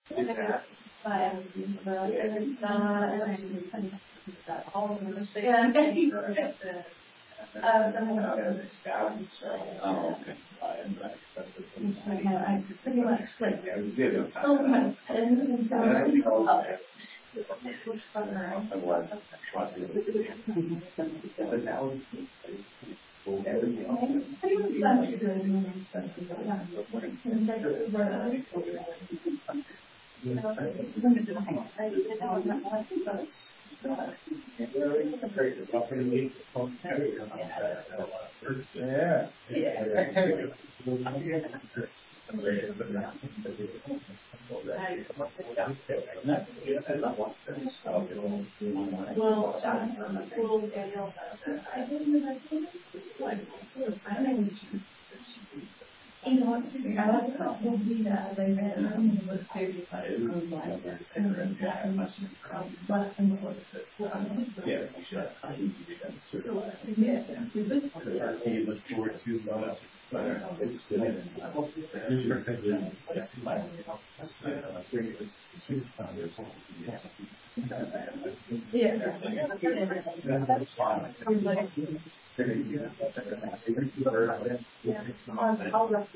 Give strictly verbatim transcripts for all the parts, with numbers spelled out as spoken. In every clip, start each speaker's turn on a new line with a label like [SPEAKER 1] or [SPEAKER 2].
[SPEAKER 1] Oh, okay.
[SPEAKER 2] I pretty much split.
[SPEAKER 1] Yeah.
[SPEAKER 2] Well, I didn't You know, I like how we'll be that they read it was very less than what
[SPEAKER 1] He was forward to uh,
[SPEAKER 2] I'll rest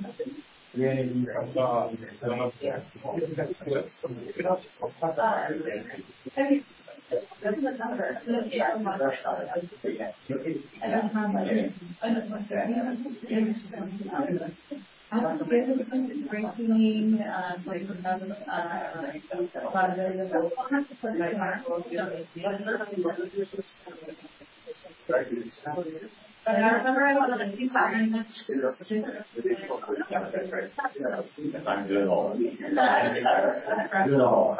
[SPEAKER 2] I don't get some drinking, uh, like, um, uh, a lot of But I remember I wanted to do something.
[SPEAKER 1] I'm good all.
[SPEAKER 2] Good all.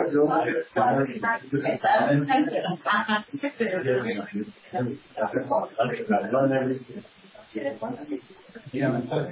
[SPEAKER 1] Yeah.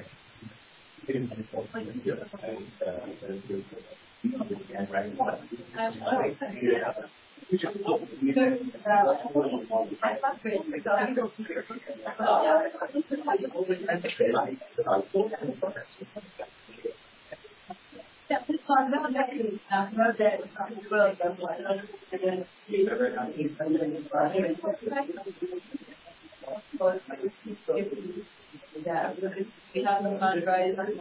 [SPEAKER 2] Yeah, we have some fun rides. I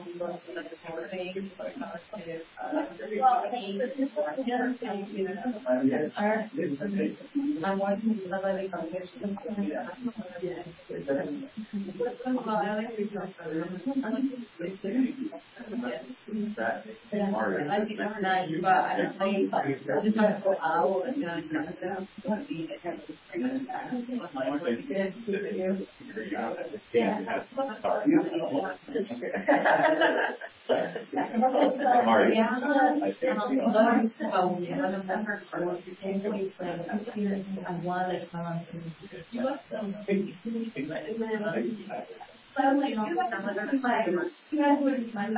[SPEAKER 2] want to let it I think it's nice, but I don't think I just don't go out and But like, you guys wouldn't mind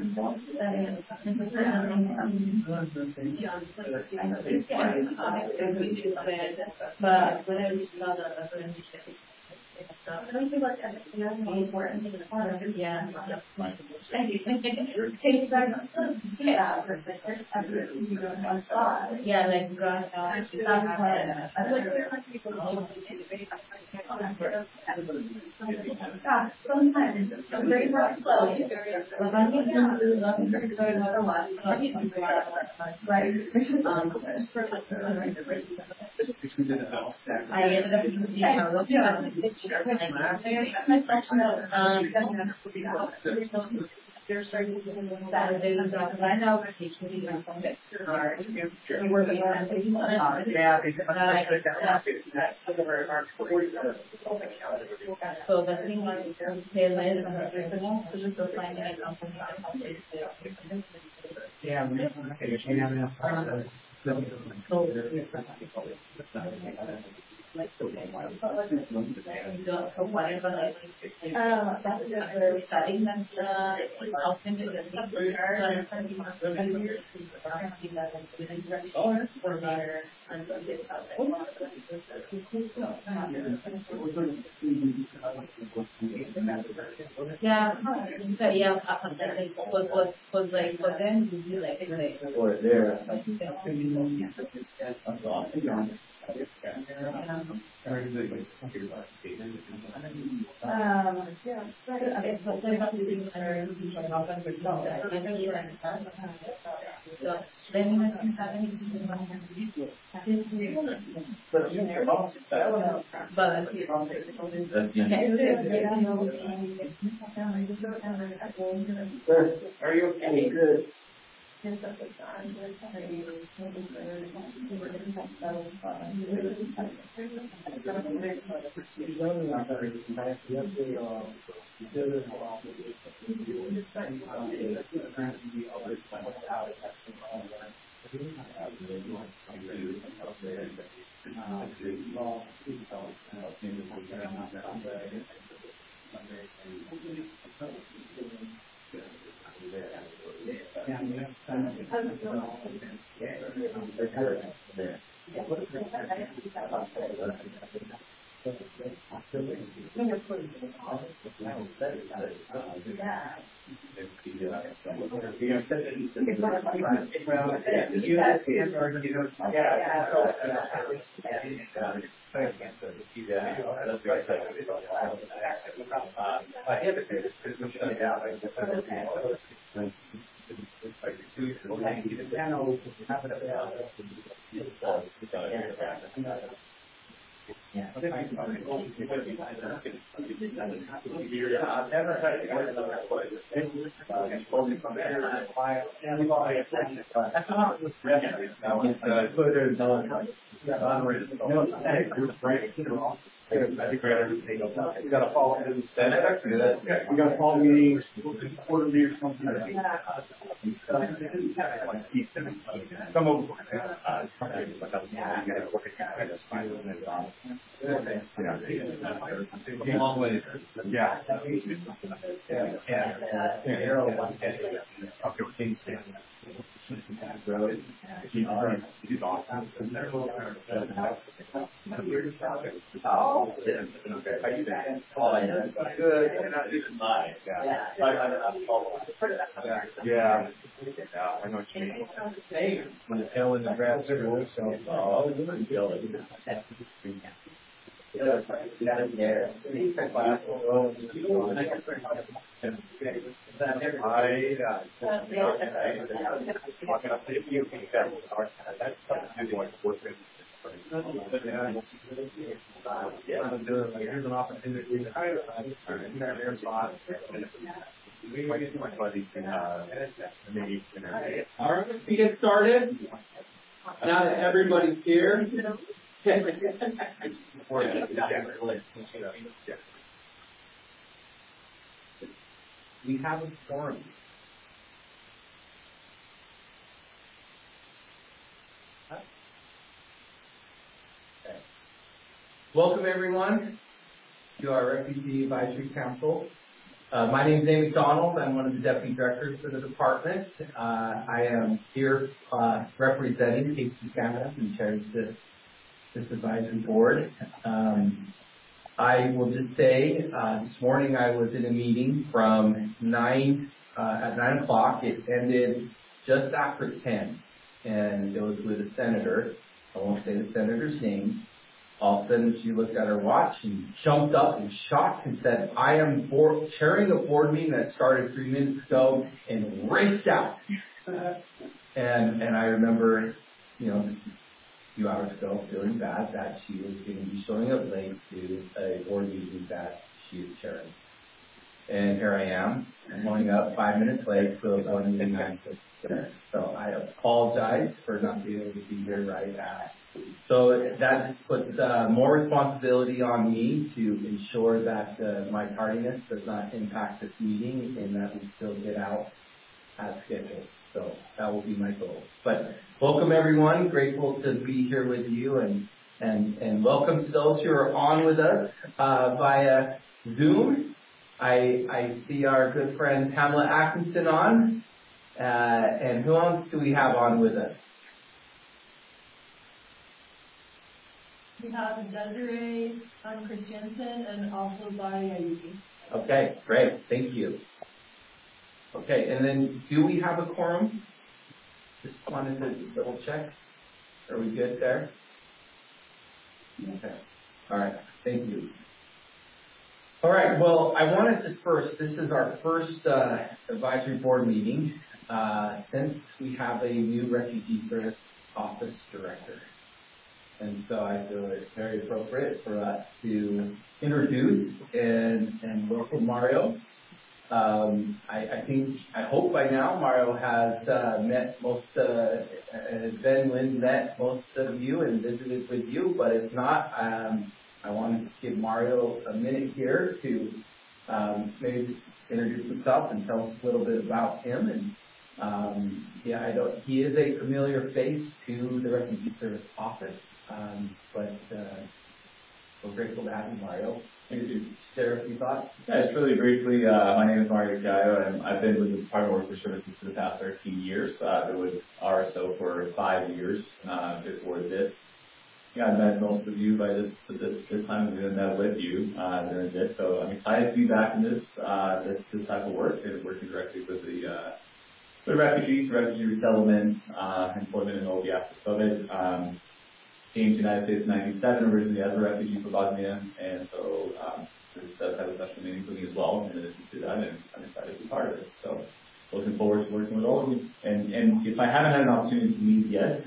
[SPEAKER 2] but when I was not a I don't feel like I'm important to the part. Yeah. Thank you. Thank you. Thank you very much. Yeah. Yeah, like, God, I sometimes I'm very slow. But I think I'm looking for good otherwise. Right. I ended up using how um, they're starting to do Saturdays and stuff, and I know we're teaching you something hard. You're working on it. Yeah, so the thing was, they landed on the original, so just go find it.
[SPEAKER 1] Yeah,
[SPEAKER 2] for whatever, like, um, that's just very studying that, uh, I'll send it to the yeah, so yeah, uh, like, was, was, was like, but then you do like, like,
[SPEAKER 1] Or there.
[SPEAKER 2] Um, yeah, okay, so what about the things that are showing up on the result? I think you understand. So, then you don't have anything about that. But,
[SPEAKER 1] Are you okay? Good. You gotta follow the Senate. You gotta follow meetings, quarterly or something. Some of them. Long ways. Yeah. Oh, good. Yeah. I know what you mean. When the tail in the grass, so. Oh, here's an opportunity to hire their spot. All right, let's get started. Now that everybody's here. We have a forum. Welcome everyone to our Refugee Advisory Council. Uh, my name is Amy McDonald. I'm one of the deputy directors for the department. Uh, I am here uh, representing K C Canada, who chairs this this advisory board. Um, I will just say, uh, this morning I was in a meeting from nine uh, at nine o'clock. It ended just after ten, and it was with a senator. I won't say the senator's name. All of a sudden, she looked at her watch and jumped up and shocked and said, "I am board, chairing a board meeting that started three minutes ago," and raced out. and and I remember, you know, just a few hours ago, feeling bad that she was going to be showing up late to a board meeting that she is chairing. And here I am, showing up five minutes late to a board meeting I'm supposed to chair. So I apologize for not being able to be here right at. So that just puts uh, more responsibility on me to ensure that uh, my tardiness does not impact this meeting and that we still get out as scheduled. So that will be my goal. But welcome everyone. Grateful to be here with you and and, and welcome to those who are on with us uh, via Zoom. I, I see our good friend Pamela Atkinson on. Uh, and who else do we have on with us?
[SPEAKER 2] We have Desiree Christiansen and also Barry Ayubi.
[SPEAKER 1] Okay, great. Thank you. Okay, and then do we have a quorum? Just wanted to double check. Are we good there? Okay. All right. Thank you. All right. Well, I wanted to first, this is our first uh, advisory board meeting uh, since we have a new Refugee Service Office Director. And so I feel it's very appropriate for us to introduce and, and welcome Mario. Um, I, I think, I hope by now Mario has uh, met most, uh, has been, Lynn met most of you and visited with you, but if not, um, I wanted to give Mario a minute here to um, maybe introduce himself and tell us a little bit about him. And um, yeah, I don't, he is a familiar face to the Refugee Service Office, um, but uh, we're grateful to have you, Mario.
[SPEAKER 3] Thank you.
[SPEAKER 1] Share a few thoughts?
[SPEAKER 3] Yeah, just really briefly, uh, my name is Mario Gallo, and I've been with the Department of Workforce Services for the past thirteen years. Uh, I've been with R S O for five years uh, before this. Yeah, I've met most of you by this this, this time. I've been met with you uh, during this, so I'm excited to be back in this uh, this this type of work and working directly with the uh, with refugees, refugee resettlement, uh, employment, and all the aspects of it. Um, Came to the United States in ninety-seven, originally as a refugee from Bosnia, and so um, this does have a special meaning for me as well, in addition to that, and I'm excited to be part of it. So looking forward to working with all of you. And, and if I haven't had an opportunity to meet yet,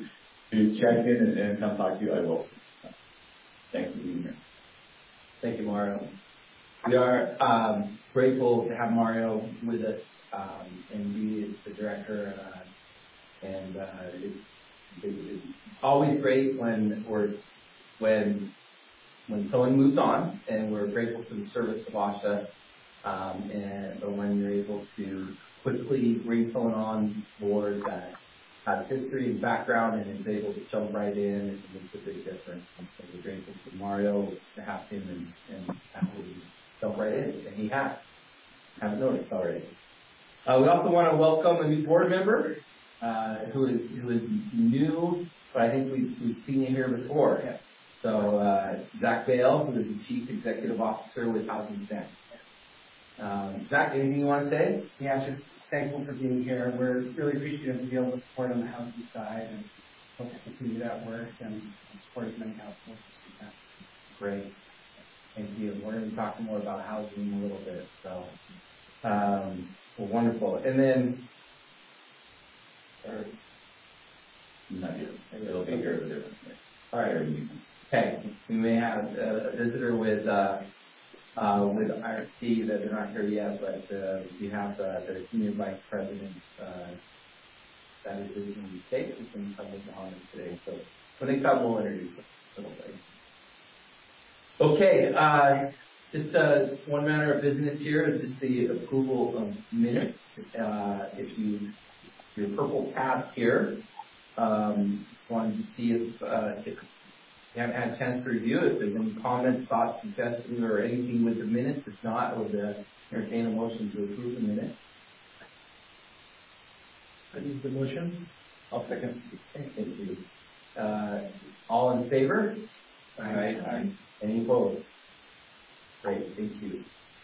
[SPEAKER 3] to check in and, and come talk to you, I will. So, thanks for being here.
[SPEAKER 1] Thank you, Mario. We are um, grateful to have Mario with us, um, and he is the director, uh, and uh, it's It's always great when we're when when someone moves on, and we're grateful for the service of ASHA, um, and or when you're able to quickly bring someone on board that has history and background and is able to jump right in and makes a big difference. And so we're grateful for Mario to have him and, and happily jump right in, and he has. Haven't noticed already. Uh, we also want to welcome a new board member. Uh, who is who is new, but I think we've, we've seen you here before. Yeah. So uh, Zach Bale, who is the Chief Executive Officer with Housing Sense. Um, Zach, anything you want to say?
[SPEAKER 4] Yeah, just thankful for being here. We're really appreciative to be able to support on the housing side and hope to continue that work and support as many households as we can.
[SPEAKER 1] Great. Thank you. We're going to be talking more about housing in a little bit. So, um, well, wonderful. And then, Or,
[SPEAKER 3] Not yet. It'll be here.
[SPEAKER 1] all right. Okay. We may have a visitor with uh, uh, with I R C that they're not here yet, but uh, we have uh, their senior vice president uh, that is visiting the state who's going to come with on today. So when they come, we'll introduce them. Okay. Uh, just uh, one matter of business here is just the approval of minutes. Uh, if you Your purple tab here. Um, wanted to see if, uh, if you haven't had a chance to review it, if there's any comments, thoughts, suggestions, or anything with the minutes. If not, I would uh, entertain a motion to approve the minutes.
[SPEAKER 4] I need the motion.
[SPEAKER 1] I'll second. Thank you. Uh, all in favor? Aye. Aye. Any opposed? Great. Thank you.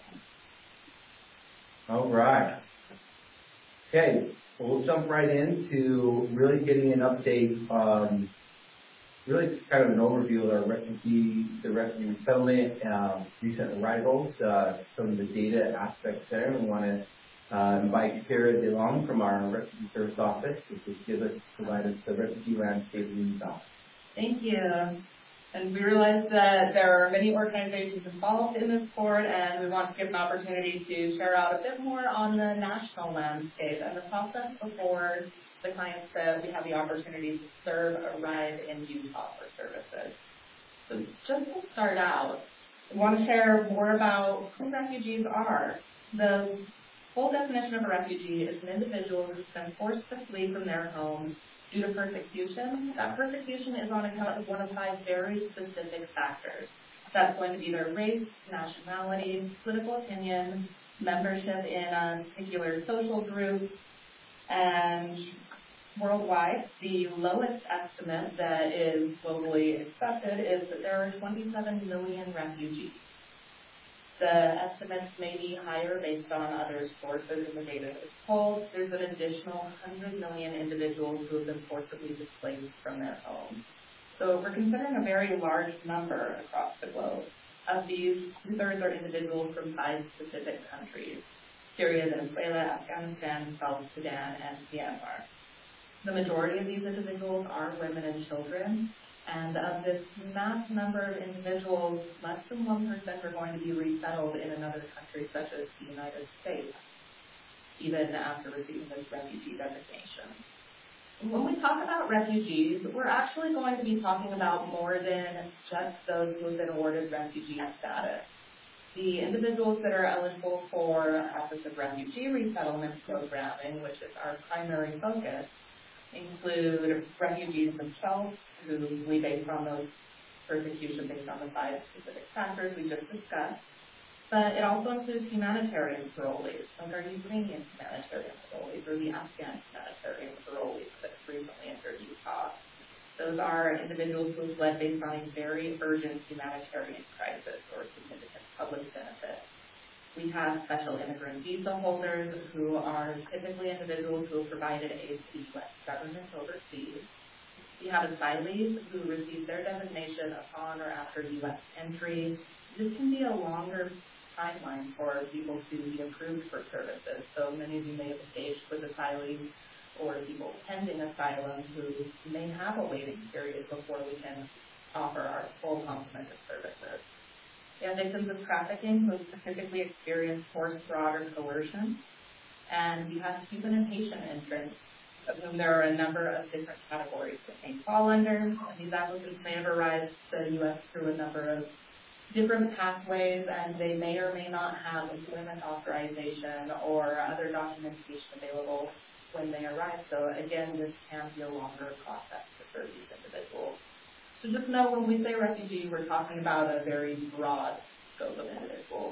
[SPEAKER 1] All right. Okay. We'll jump right into really getting an update, um, really just kind of an overview of our refugee, the refugee resettlement, um, recent arrivals, uh, some of the data aspects there. We want to uh, invite Kara DeLong from our Refugee Service Office to just give us, provide us the refugee landscape in South.
[SPEAKER 5] Thank you. And we realize that there are many organizations involved in this board, and we want to give an opportunity to share out a bit more on the national landscape and the process before the clients that we have the opportunity to serve arrive in Utah for services. So just to start out, we want to share more about who refugees are. The Full definition of a refugee is an individual who's been forced to flee from their home due to persecution. That persecution is on account of one of five very specific factors. That's going to be their race, nationality, political opinion, membership in a particular social group, and worldwide, the lowest estimate that is globally accepted is that there are twenty-seven million refugees. The estimates may be higher based on other sources in the data that is pulled. There's an additional one hundred million individuals who have been forcibly displaced from their homes. So we're considering a very large number across the globe. Of these, two-thirds are individuals from five specific countries: Syria, Venezuela, Afghanistan, South Sudan, and Myanmar. The majority of these individuals are women and children, and of this mass number of individuals, less than one percent are going to be resettled in another country such as the United States, even after receiving this refugee designation. When we talk about refugees, we're actually going to be talking about more than just those who have been awarded refugee status. The individuals that are eligible for Office of Refugee Resettlement Programming, which is our primary focus, include refugees themselves, who we base on those persecution based on the five specific factors we just discussed. But it also includes humanitarian parolees, like our Ukrainian humanitarian parolees or the Afghan humanitarian parolees that recently entered Utah. Those are individuals who have fled based on a very urgent humanitarian crisis or significant public benefit. We have special immigrant visa holders who are typically individuals who have provided aid to the U S government overseas. We have asylees who receive their designation upon or after U S entry. This can be a longer timeline for people to be approved for services. So many of you may have engaged with asylees or people pending asylum who may have a waiting period before we can offer our full complement of services. We have victims of trafficking who typically experience forced fraud or coercion. And we have Cuban and Haitian entrants, of whom there are a number of different categories that may fall under. And these applicants may have arrived to the U S through a number of different pathways, and they may or may not have employment authorization or other documentation available when they arrive. So again, this can be a longer process to serve these individuals. So just know when we say refugee, we're talking about a very broad scope of individuals.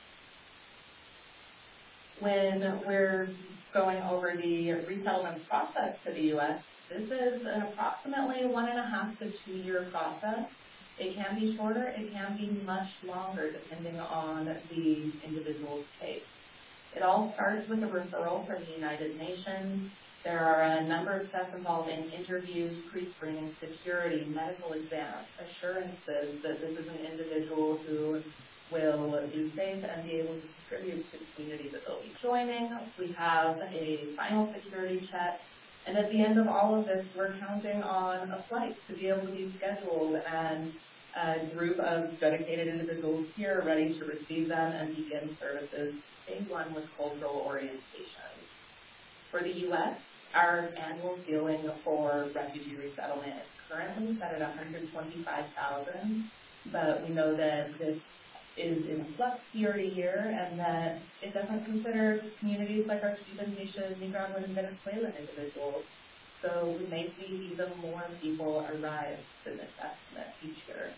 [SPEAKER 5] When we're going over the resettlement process to the U S, this is an approximately one and a half to two year process. It can be shorter, it can be much longer depending on the individual's case. It all starts with a referral from the United Nations. There are a number of steps involved in interviews, pre-screening, security, medical exams, assurances that this is an individual who will be safe and be able to contribute to the community that they'll be joining. We have a final security check. And at the end of all of this, we're counting on a flight to be able to be scheduled and a group of dedicated individuals here ready to receive them and begin services, day one with cultural orientation. For the U S, our annual ceiling for refugee resettlement is currently set at one hundred twenty-five thousand, but we know that this is in flux year to year and that it doesn't consider communities like our Cuban, Haitian, Nicaraguan, and Venezuelan individuals. So we may see even more people arrive than this estimate each year.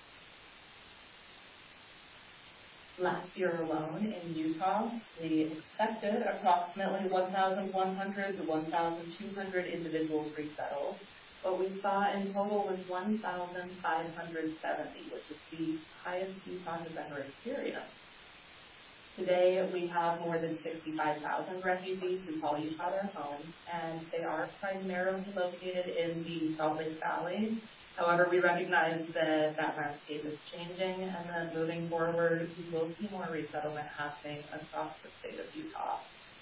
[SPEAKER 5] Last year alone in Utah, we expected approximately one thousand one hundred to one thousand two hundred individuals resettled. What we saw in total was one thousand five hundred seventy, which is the highest Utah has ever experienced. Today, we have more than sixty-five thousand refugees who call Utah their home, and they are primarily located in the Salt Lake Valley. However, we recognize that that landscape is changing, and that moving forward, we will see more resettlement happening across the state of Utah.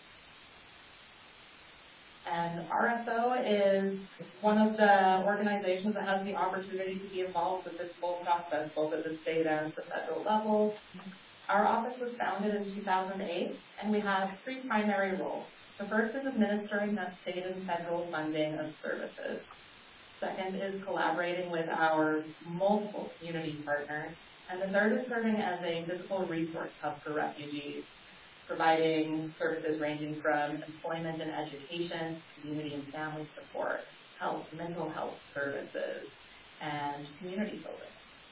[SPEAKER 5] And R S O is one of the organizations that has the opportunity to be involved with this full process, both at the state and the federal level. Our office was founded in two thousand eight, and we have three primary roles. The first is administering that state and federal funding of services. Second is collaborating with our multiple community partners. And the third is serving as a physical resource hub for refugees. providing services ranging from employment and education, community and family support, health, mental health services, and community building.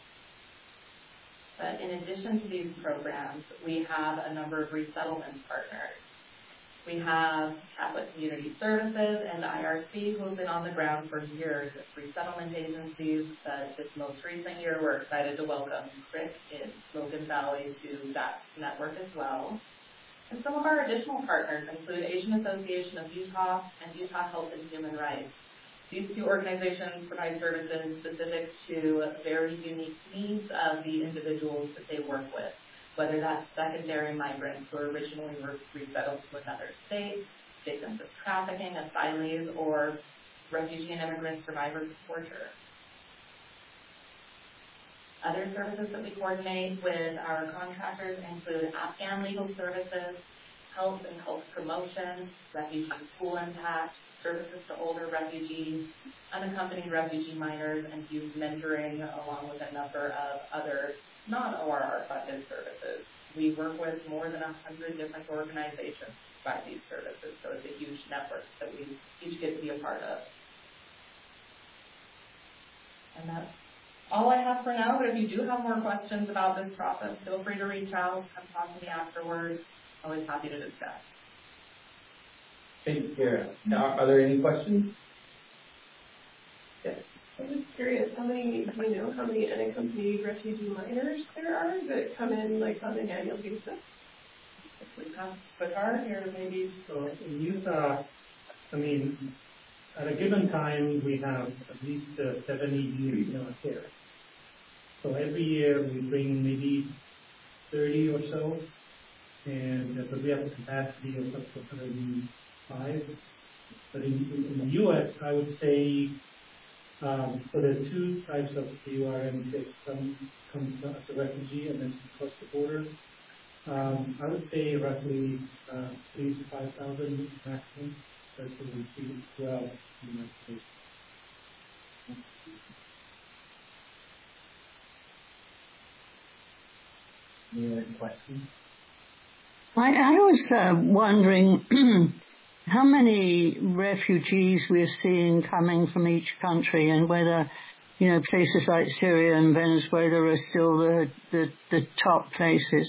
[SPEAKER 5] But in addition to these programs, we have a number of resettlement partners. We have Catholic Community Services and I R C, who have been on the ground for years as resettlement agencies. But this most recent year, we're excited to welcome Chris in Logan Valley to that network as well. And some of our additional partners include Asian Association of Utah and Utah Health and Human Rights. These two organizations provide services specific to very unique needs of the individuals that they work with, whether that's secondary migrants who originally were resettled to another state, victims of trafficking, asylees, or refugee and immigrant survivors of torture. Other services that we coordinate with our contractors include Afghan legal services, health and health promotion, refugee school impact, services to older refugees, unaccompanied refugee minors, and youth mentoring, along with a number of other non-O R R-funded services. We work with more than one hundred different organizations by these services, so it's a huge network that we each get to be a part of. And that's all I have for now, but if you do have more questions about this process, feel free to reach out, come talk to me afterwards. Always happy to discuss.
[SPEAKER 1] Thank you, Kara. Now, are there any questions?
[SPEAKER 6] Yes. I'm just curious, how many, do you know how many unaccompanied refugee minors there are that come in like on an annual basis?
[SPEAKER 5] If we have Qatar here, maybe.
[SPEAKER 7] So in Utah, I mean, at a given time, we have at least uh, seventy youth in our care. So every year we bring maybe thirty or so, and uh, but we have a capacity of up to one hundred five. But in, in, in the U S, I would say, um, so there are two types of U R M that come, come as a refugee and then cross the border. Um, I would say roughly uh, three to five thousand maximum. That's what we see as well in the United States.
[SPEAKER 1] Any other questions?
[SPEAKER 8] I, I was uh, wondering how many refugees we're seeing coming from each country, and whether, you know, places like Syria and Venezuela are still the, the, the top places.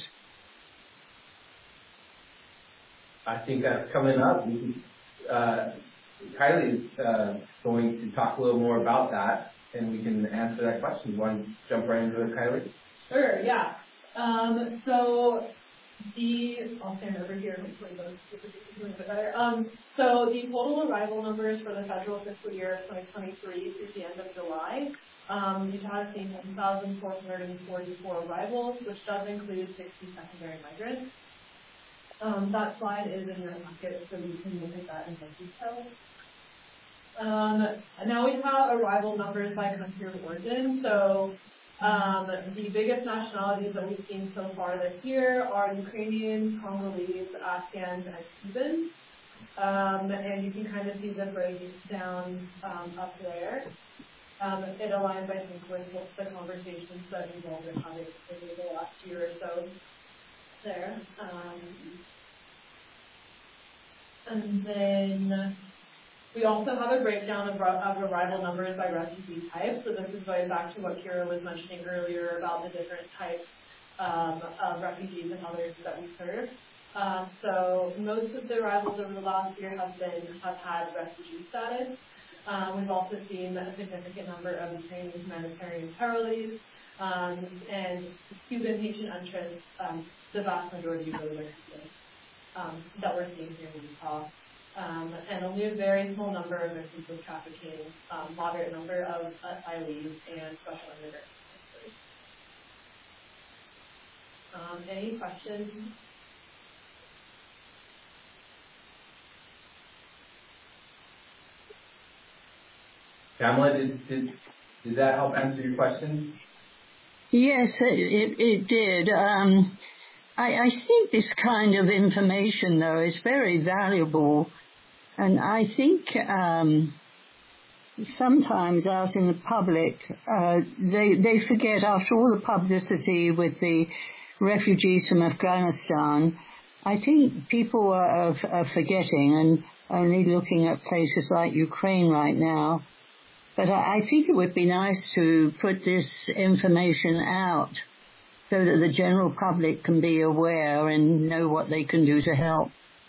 [SPEAKER 1] I think that's coming up. We can, uh, Kylie is uh, going to talk a little more about that, and we can answer that question. You want to jump right into it, Kylie?
[SPEAKER 2] Sure, yeah. Um, so the, I'll stand over here and explain those a little bit better. Um, so the total arrival numbers for the federal fiscal year of twenty twenty-three through the end of July, um, we've had seen one thousand four hundred forty-four arrivals, which does include sixty secondary migrants. Um, that slide is in your packet, so you can look at that in more detail. Um, now we have arrival numbers by country of origin. So um, the biggest nationalities that we've seen so far this year are Ukrainians, Congolese, Afghans, and Cubans. Um, and you can kind of see the breakdown um, up there. Um, it aligns, I think, with the conversations that we've all been having over the last year or so. There. Um, and then we also have a breakdown of, of arrival numbers by refugee type. So this is going back to what Kira was mentioning earlier about the different types um, of refugees and others that we serve. Uh, so most of the arrivals over the last year have been have had refugee status. Um, we've also seen a significant number of Ukrainian humanitarian parolees. Um, and Cuban Haitian entrants, um, the vast majority of those are Cubans um, that we're seeing here in Utah. Um, and only a very small number of victims of trafficking, um, moderate number of asylees and special immigrants. Um, any questions?
[SPEAKER 1] Pamela, did, did, did that help answer your question?
[SPEAKER 8] Yes, it, it did. Um, I, I think this kind of information, though, is very valuable. And I think um, sometimes out in the public, uh, they, they forget, after all the publicity with the refugees from Afghanistan, I think people are, are forgetting and only looking at places like Ukraine right now. But I, I think it would be nice to put this information out so that the general public can be aware and know what they can do to help.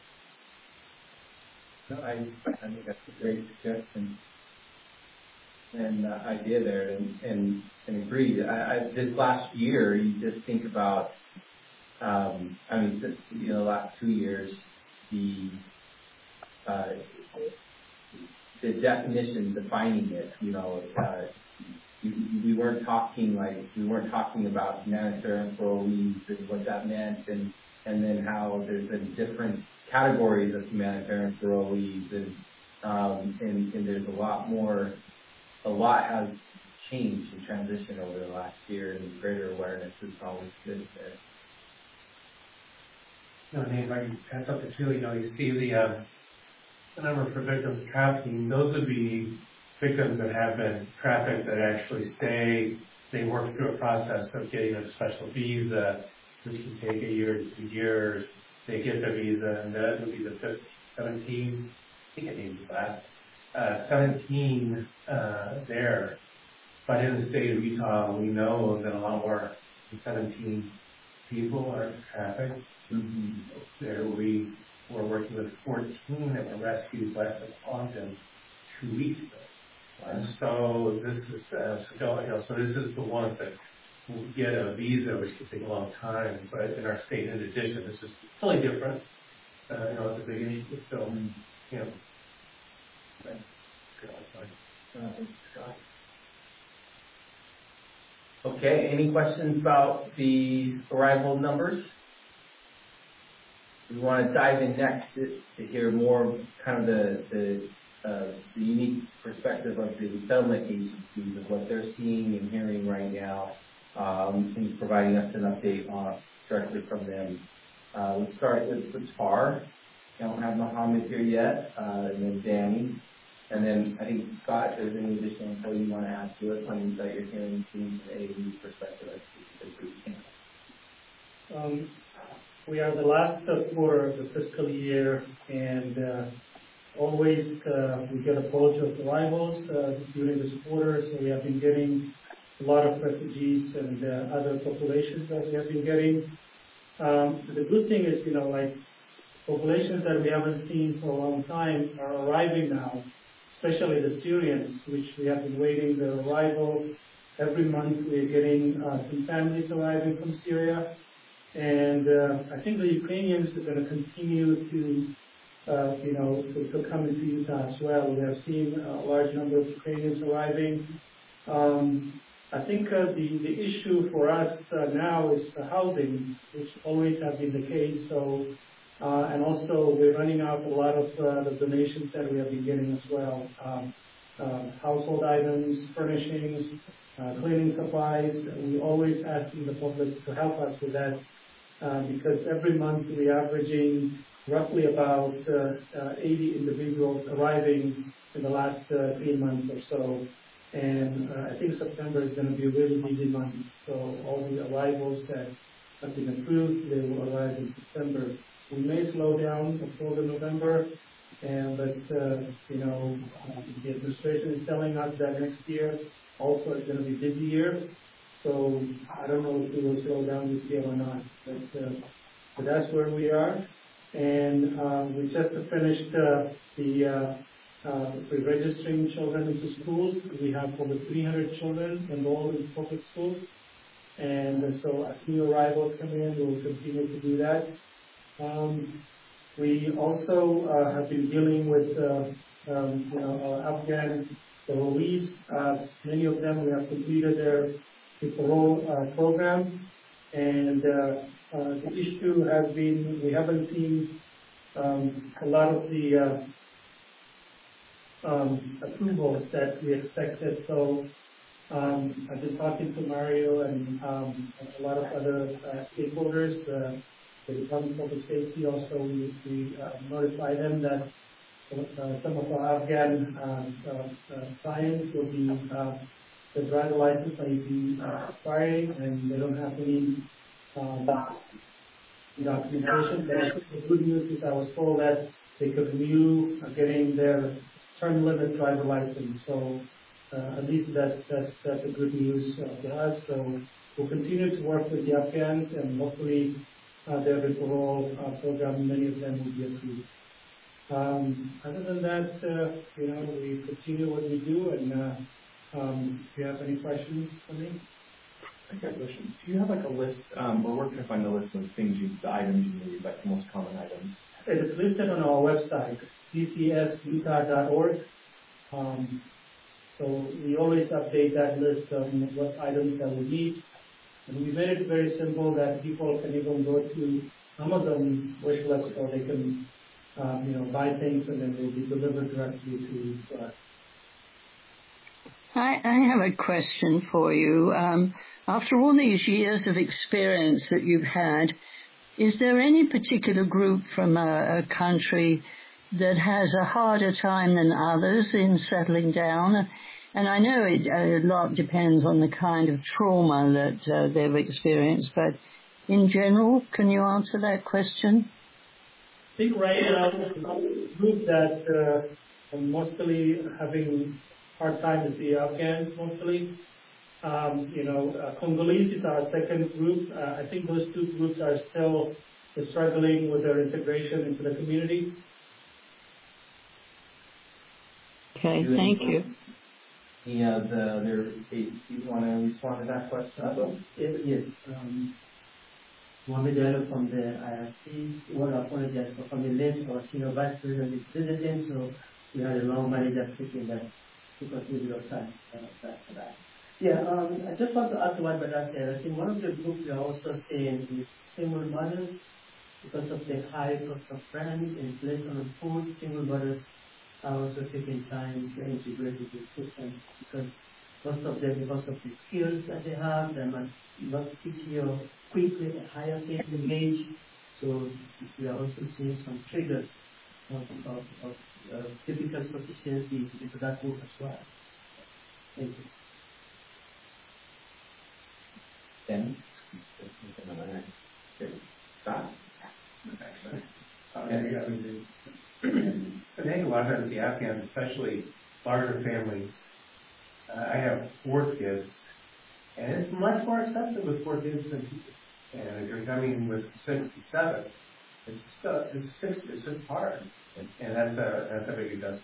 [SPEAKER 1] No, I, I think that's a great suggestion and uh, idea there, and, and, and agree. I, I, this last year, you just think about, um, I mean, this, you know, the last two years, the uh, the definition, defining it, you know, uh, we, we weren't talking like we weren't talking about humanitarian parolees and what that meant, and and then how there's been different categories of humanitarian parolees, and um, and, and there's a lot more. A lot has changed and transitioned over the last year, and greater awareness is always good there.
[SPEAKER 9] No, Nate, if I can add something too, you know, you see the, uh, the number for victims of trafficking, those would be victims that have been trafficked that actually stay, they work through a process of getting a special visa. This can take a year to two years. They get their visa, and that would be the seventeen, I think it needs last. Uh, seventeen uh, there, but in the state of Utah, we know that a lot more than seventeen people are trafficked. Mm-hmm. There, we were working with fourteen that were rescued west of Ogden two weeks ago. Wow. And so this is, uh, so, you know, so this is the ones that will get a visa, which can take a long time. But in our state, in addition, this is totally different. Uh, you know, it's a big issue. It's still, you know.
[SPEAKER 1] Okay, any questions about the arrival numbers? We want to dive in next to, to hear more kind of the the, uh, the unique perspective of the settlement agencies of what they're seeing and hearing right now, um, and providing us an update on directly from them. Uh, let's start with, with T A R. I don't have Mohammed here yet, uh, and then Danny. And then I think, Scott, if there's any additional info you want to add to it on that you're hearing from the A A U perspective, as we can.
[SPEAKER 7] Um, we are the last uh, quarter of the fiscal year, and uh, always uh, we get a bulge of arrivals uh, during this quarter, so we have been getting a lot of refugees and uh, other populations that we have been getting. Um, the good thing is, you know, like populations that we haven't seen for a long time are arriving now, especially the Syrians, which we have been waiting their arrival. Every month we're getting uh, some families arriving from Syria. And uh, I think the Ukrainians are going to continue to, uh, you know, to, to come into Utah as well. We have seen a large number of Ukrainians arriving. Um, I think uh, the, the issue for us uh, now is the housing, which always has been the case. So, uh, and also we're running out a lot of uh, the donations that we have been getting as well. Um, uh, household items, furnishings, uh, cleaning supplies. We always asking the public to help us with that uh, because every month we're averaging roughly about uh, uh, eighty individuals arriving in the last uh, three months or so. And uh, I think September is going to be a really busy month. So all the arrivals that have been approved, they will arrive in September. We may slow down October, November, and but uh, you know uh, the administration is telling us that next year also is going to be a busy year. So I don't know if we will slow down this year or not, but, uh, but that's where we are. And uh, we just finished uh, the. Uh, Uh, we're registering children into schools. We have over three hundred children enrolled in public schools. And uh, so as new arrivals come in, we'll continue to do that. Um, we also uh, have been dealing with uh, um, you know, our Afghan parolees. Uh, many of them, we have completed their the parole uh, program. And uh, uh, the issue has been, we haven't seen um, a lot of the uh, Um, approvals that we expected. So um, I've been talking to Mario and um, a lot of other uh, stakeholders. Uh, the Department of Public Safety also, we, we uh, notified them that uh, some of our Afghan uh, uh, uh, clients will be, uh, the driver license may be uh, expiring and they don't have any um, documentation. But I think the good news is I was told that they continue uh, getting their term limit driver license. So uh, at least that's that's that's a good news uh, to us. So we'll continue to work with the Afghans, and hopefully uh, their referral uh, program, many of them will be approved. Um, other than that, uh, you know, we continue what we do, and uh, um, if you have any questions for me.
[SPEAKER 10] I got a question. Do you have like a list, um, or where can I find the list of things you, the items you need, like the most common items?
[SPEAKER 7] It is listed on our website, c c s utah dot org. Um, so we always update that list on what items that we need. And we made it very simple that people can even go to Amazon wish list, or they can, um, you know, buy things and then they'll be delivered directly to, to us.
[SPEAKER 8] I, I have a question for you. Um, after all these years of experience that you've had, is there any particular group from a, a country that has a harder time than others in settling down? And I know it, a lot depends on the kind of trauma that uh, they've experienced, but in general, can you answer that question?
[SPEAKER 7] I think right now, the group that uh, are mostly having hard time is the Afghans mostly. Um, you know, uh, Congolese is our second group. Uh, I think those two groups are still struggling with their integration into the community.
[SPEAKER 8] Okay, thank you.
[SPEAKER 1] Any of the other agencies want to respond to that question?
[SPEAKER 11] Uh, yes. Um, Mohamed Diallo from the I R C. I want to apologize for coming late. Our senior vice president is visiting, so we had a long manager speaking that took us a little bit of time uh, for that. Yeah, um, I just want to add to what Badar said. I think one of the groups we are also seeing is single mothers because of the high cost of rent, inflation on food. Single mothers are also taking time to integrate into the system because most of them, because of the skills that they have, they might not secure quickly a higher paying wage. So we are also seeing some triggers of, of, of uh, typical sufficiency into that group as well. Thank you.
[SPEAKER 1] Then, Scott?
[SPEAKER 9] Uh, I think a lot of times the Afghans, especially larger families, uh, I have four kids, and it's much more expensive with four kids than two. And if you're coming with six and seven, it's just, uh, it's just, it's just hard, and, and that's a that's a big adjustment.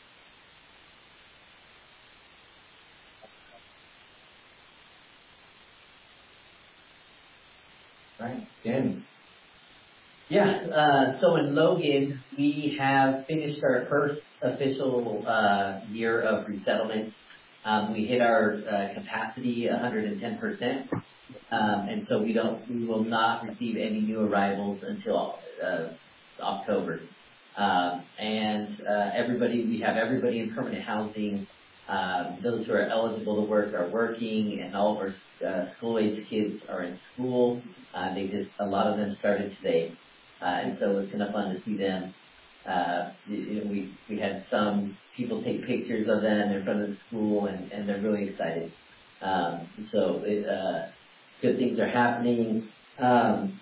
[SPEAKER 1] Right, Dan.
[SPEAKER 12] Yeah, uh, so in Logan, we have finished our first official uh, year of resettlement. Um, we hit our uh, capacity one hundred ten percent, um, and so we don't, we will not receive any new arrivals until uh, October. Um, and uh, everybody, we have everybody in permanent housing. Um, those who are eligible to work are working, and all of our uh, school-age kids are in school. Uh, they just, a lot of them started today. Uh, and so it's kind of fun to see them. Uh, you know, we, we had some people take pictures of them in front of the school, and, and they're really excited. Um, so it, uh, good things are happening. Um,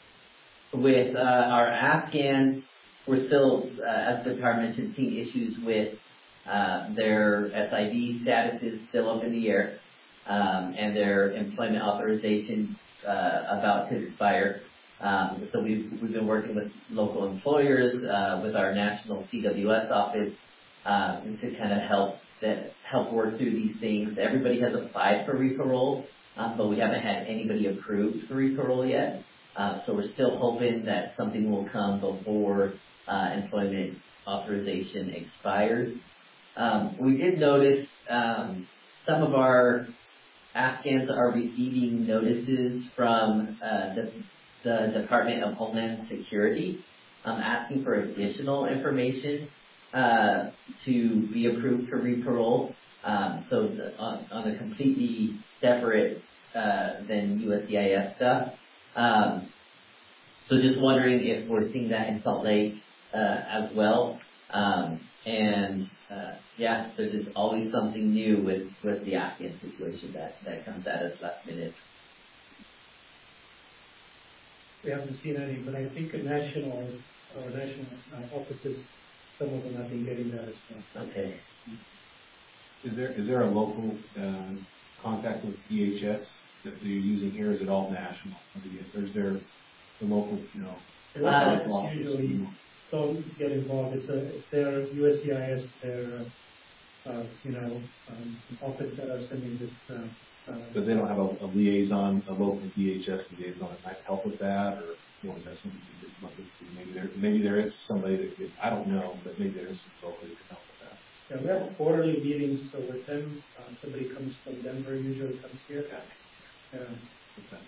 [SPEAKER 12] with uh, our Afghans, we're still, uh, as the department mentioned, seeing issues with uh, their S I D status is still up in the air, um, and their employment authorization uh, about to expire. Um, so we've, we've been working with local employers, uh, with our national C W S office, uh, to kind of help that, help work through these things. Everybody has applied for referral, um, but we haven't had anybody approved for referral yet. Uh, so we're still hoping that something will come before, uh, employment authorization expires. Um, we did notice, um, some of our Afghans are receiving notices from, uh, the the Department of Homeland Security, um, asking for additional information uh, to be approved for reparole. Um, so the, on, on a completely separate uh, than U S C I S stuff. Um, so just wondering if we're seeing that in Salt Lake uh, as well. Um, and uh, yeah, there's just always something new with, with the Afghan situation that, that comes at us last minute.
[SPEAKER 7] we haven't seen any, but I think a national, or national uh, offices, some of them have been getting that as well.
[SPEAKER 12] Okay.
[SPEAKER 10] Is there, is there a local, uh, contact with D H S that you're using here? Is it all national? Or is there the local, you know?
[SPEAKER 7] Uh,
[SPEAKER 10] local office?
[SPEAKER 7] usually don't get involved. It's, a, it's their U S C I S, their, uh, you know, um, office that are sending this. Uh, uh,
[SPEAKER 10] But they don't have a, a liaison, a local D H S liaison that might help with that, or you know, is that something you could look into? Maybe there, maybe there is somebody that could, I don't know, but maybe there is some locally that can help with that.
[SPEAKER 7] Yeah, we have quarterly meetings, so with them, uh, somebody comes from Denver, usually comes here. Yeah.
[SPEAKER 10] Okay.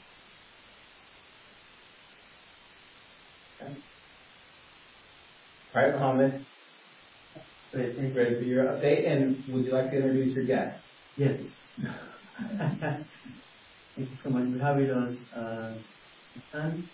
[SPEAKER 1] Okay. All right, Mohammed.
[SPEAKER 11] Great, thank
[SPEAKER 1] Ready for your update, and would you like to introduce your guest?
[SPEAKER 11] Yes. Thank you so much. We have with us uh, Stan,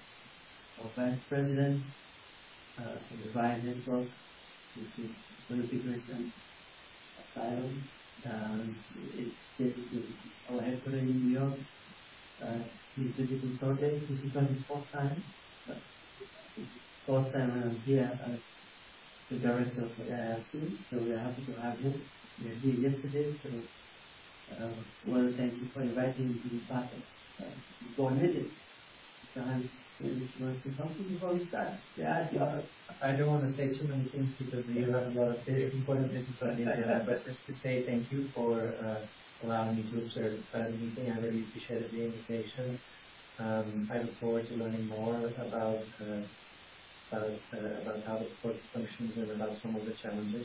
[SPEAKER 11] our Vice President uh, of the V I Network, which is Verification Asylum. Um, it's basically our headquarters in New York. Uh, he's visiting Saturday. This is not his first time. But it's his first time around here as the director of the I R C, so we are happy to have him. We were here yesterday, so uh, well, thank you for inviting me to be part of uh, go on with it. So I'm maybe you want to say something before we start? Yeah,
[SPEAKER 13] Uh, I don't want to say too many things because you have a lot of very important business on the agenda, but just to say thank you for uh, allowing me to observe uh, the meeting. I really appreciated the invitation. Um, I look forward to learning more about uh, about, uh, about how the court functions and about some of the challenges.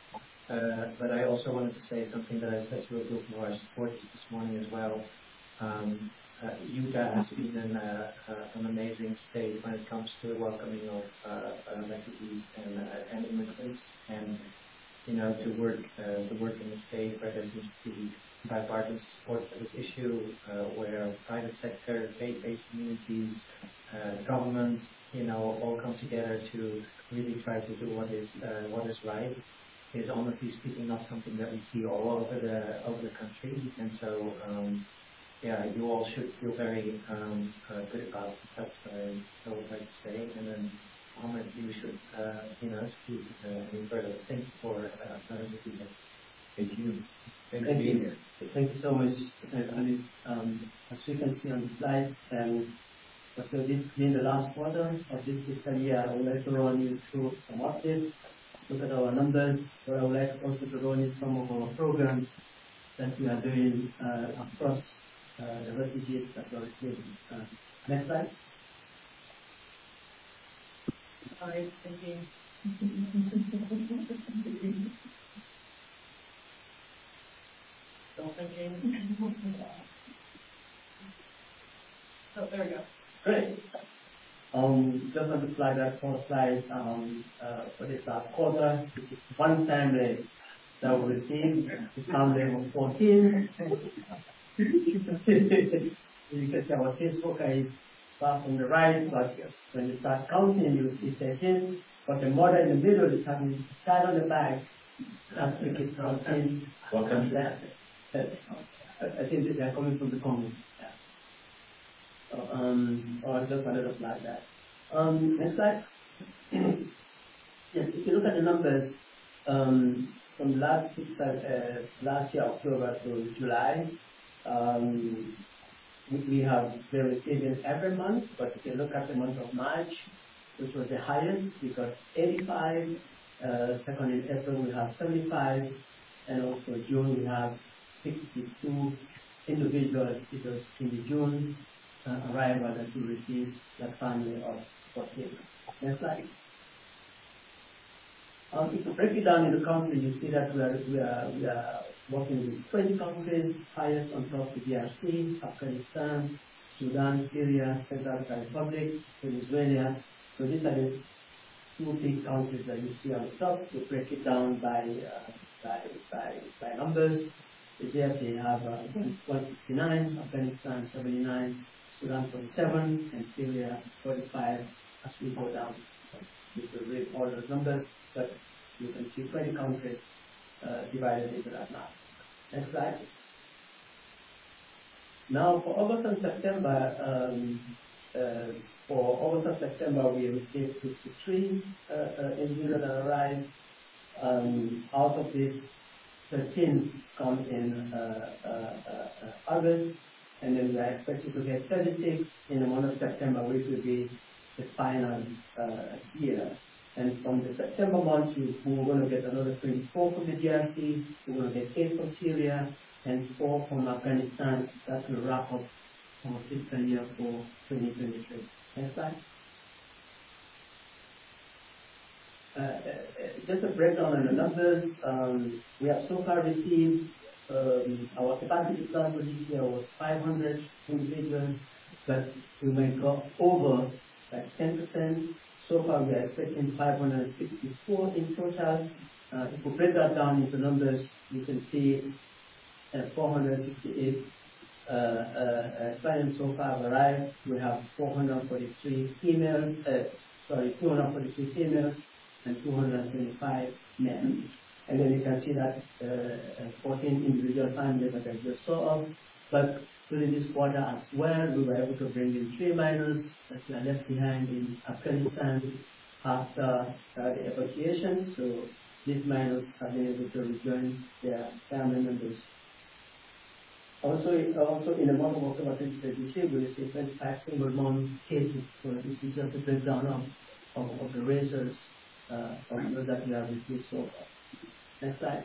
[SPEAKER 13] Uh, but I also wanted to say something that I said to a group who I supported this morning as well. Um, uh, Utah has been an, uh, uh, an amazing state when it comes to the welcoming of uh, uh, refugees and, uh, and immigrants, and you know to work uh, to work in a state where there seems to be bipartisan support for this issue, uh, where private sector, faith-based communities, uh, government, you know, all come together to really try to do what is uh, what is right, is honestly speaking not something that we see all over the over the country. And so, um, yeah, you all should feel very um, uh, good about it. That's what I, I would like to say. And then, Mohammed, you should, uh, you know, speak uh, any further. Thank you for uh, having me here.
[SPEAKER 10] Thank you.
[SPEAKER 11] Thank, Thank you. Thank you so much. And it's, um, as we can see on the slides, and so this being the last quarter of this fiscal year, I would like to run you through some updates, look at our numbers, but I would like also to run you some of our programs that we are doing uh, across uh, the refugees that we are receiving. Uh, next slide.
[SPEAKER 5] Sorry, thinking. Still thinking. Oh, there we go.
[SPEAKER 11] Great. Um, just want to flag that first slide um, uh, for this last quarter, which is one time rate that we received. The time rate was fourteen. You can see our Facebook is far from the right, but when you start counting, you see thirteen. But the model in the middle is having to start on the back. That's make it fourteen.
[SPEAKER 10] What country?
[SPEAKER 11] I think they are coming from the Congo. So, um, or just wanted to flag that. Um, next slide. Yes, if you look at the numbers, um, from last fiscal, uh, last year October to July, um, we, we have been receiving every month. But if you look at the month of March, which was the highest, we got eighty-five. Uh, second in April we have seventy-five, and also June we have sixty-two individuals. It was in the June uh, arrival that we received that family of fourteen. Next slide. Um, if you break it down in the country, you see that we are, we are, we are working with twenty countries, highest on top the D R C, Afghanistan, Sudan, Syria, Central African Republic, Venezuela. So these are the two big countries that you see on the top. We break it down by uh, by, by by numbers. The D R C have uh, one sixty-nine, Afghanistan seventy-nine, Sudan forty-seven, and Syria forty-five. As we go down, you will read all those numbers, but you can see twenty countries uh, divided into that map. Next slide. Now, for August and September, um, uh, for August and September, we received fifty-three uh, uh, individuals that arrived. Um, out of this, thirteen come in uh, uh, uh, August, and then we are expected to get thirty-six in the month of September, which will be the final uh, year. And from the September month, we, we're going to get another twenty-four from the D R C, we're going to get eight from Syria, and four from Afghanistan. That will wrap up our fiscal year for twenty twenty-three. Next slide. Uh, uh, just a breakdown on the numbers. Um, we have so far received, um, our capacity plan for this year was five hundred individuals, but we might go over like ten percent. So far we are expecting five hundred fifty-four in total. Uh, if we break that down into numbers, you can see uh, four hundred sixty-eight uh, uh, uh, clients so far have arrived. We have four hundred forty-three females, uh, sorry, two hundred forty-three females, and two hundred twenty-five men. And then you can see that uh, fourteen individual families that I just saw of. But during this quarter as well, we were able to bring in three minors that were left behind in Afghanistan after uh, the evacuation. So these minors have been able to rejoin their family members. Also, also in the month of October twenty twenty-three, we received twenty-five single mom cases. So this is just a breakdown of, of, of the razors uh, of those that we have received so far. Next slide.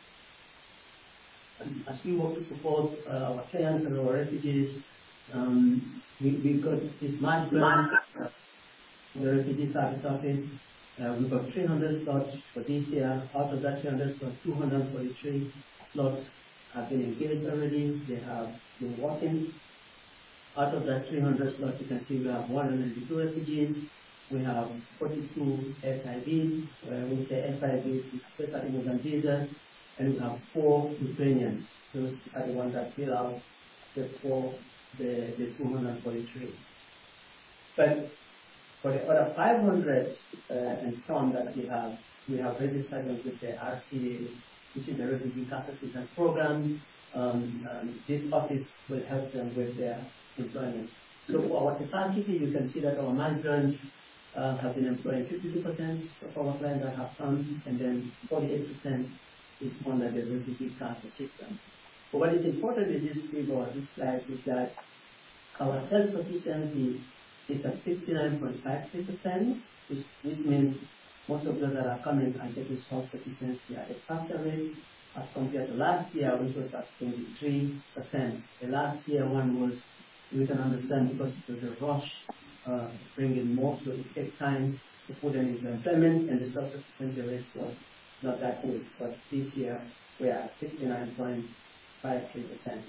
[SPEAKER 11] And as we work to support uh, our clients and our refugees, um, we, we got this March grant, uh, the Refugee Service Office. Uh, we've got three hundred slots for this year. Out of that three hundred slots, two hundred forty-three slots have been engaged already. They have been working. Out of that three hundred slots, you can see we have one hundred ninety-two refugees. We have forty-two S I Vs. Uh, we say S I Vs, special immigrant visas, and we have four Ukrainians. Those are the ones that fill out the four, the, the two hundred forty-three. But for the other five hundred uh, and some that we have, we have registered them with the R C A, which is the Refugee Capital Assistance Program. Um, um, this office will help them with their employment. So for our capacity, you can see that our migrants uh, have been employing fifty-two percent of our clients that have come, and then forty-eight percent is under the refugee transfer system. But what is important in this figure, this slide, is that our self-sufficiency is at sixty-nine point five three percent, which, which means most of those that are coming are getting self-sufficiency at a faster rate as compared to last year, which was at twenty-three percent. The last year one was, we can understand, because it was a rush, uh, bringing more, so it takes time to put them into employment, and the self-sufficiency rate was not that good. But this year, we are at sixty-nine point five three percent.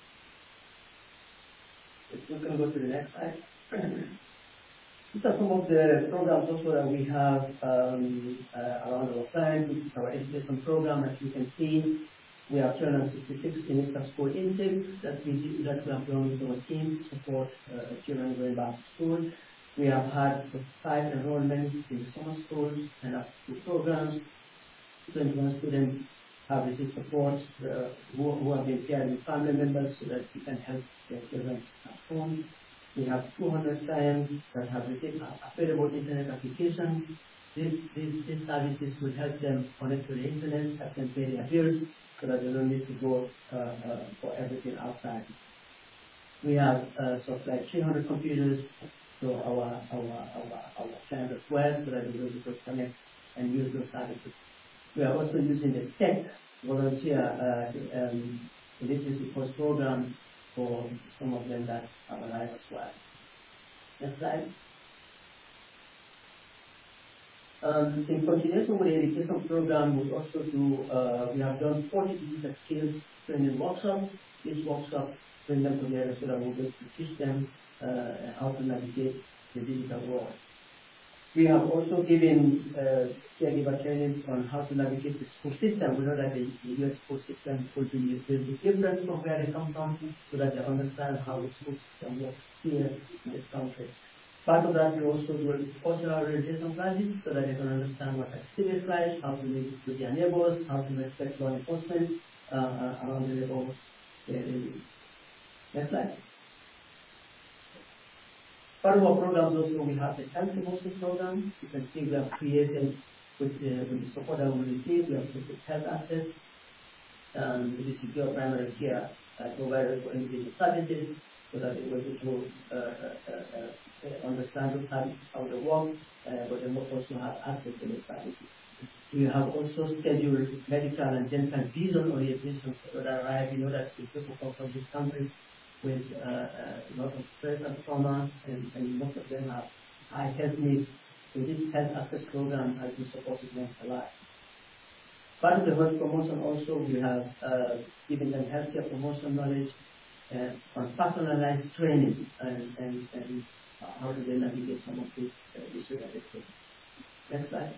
[SPEAKER 11] If we can go to the next slide. These are some of the programs also that we have um, uh, around our clients. This is our education program. As you can see, we have two hundred sixty-six initial school intakes that we, that we have done with our team to support uh, children going back to school. We have had five enrollments in summer schools and after school programs. twenty-one students have received support uh, who, who have been paired with family members so that we can help their children at home. We have two hundred clients that have received affordable internet applications. These, these, these services will help them connect to the internet, help them pay their bills so that they don't need to go uh, uh, for everything outside. We have uh, sort of like three hundred computers to our, our, our, our clients as well so that they will be able to connect and use those services. We are also using the tech volunteer uh, um, literacy course program for some of them that are alive as well. Next slide. Um, in continuation with the education program, we also do, uh, we have done forty digital skills training workshops. This workshop bring them together so that we'll be able to teach them uh, how to navigate the digital world. We have also given uh, caregiver training on how to navigate the school system. We know that the U S school system will be, will be different from where they come from, so that they understand how the school system works here in this country. Part of that, we also do cultural orientation classes so that they can understand what civic rights, how to live with their neighbors, how to respect law enforcement uh, uh, around the neighborhood. Next slide. Part of our programs also, we have the health promotion program. You can see we have created, with the, with the support that we receive, we have created health access, um, with the secure primary care uh, providers for individual services, so that they were able to uh, uh, uh, understand the services, how they work, uh, but they also have access to those services. We have also scheduled medical and dental vision orientation that arrive. You know that people come from these countries with uh, uh, a lot of stress and trauma, and, and most of them have high health needs. So this health access program has been supporting them a lot. Part of the health promotion also, we have uh, given them healthcare promotion knowledge uh, on personalized training and, and, and uh, how do they navigate some of these uh, issues. Next slide.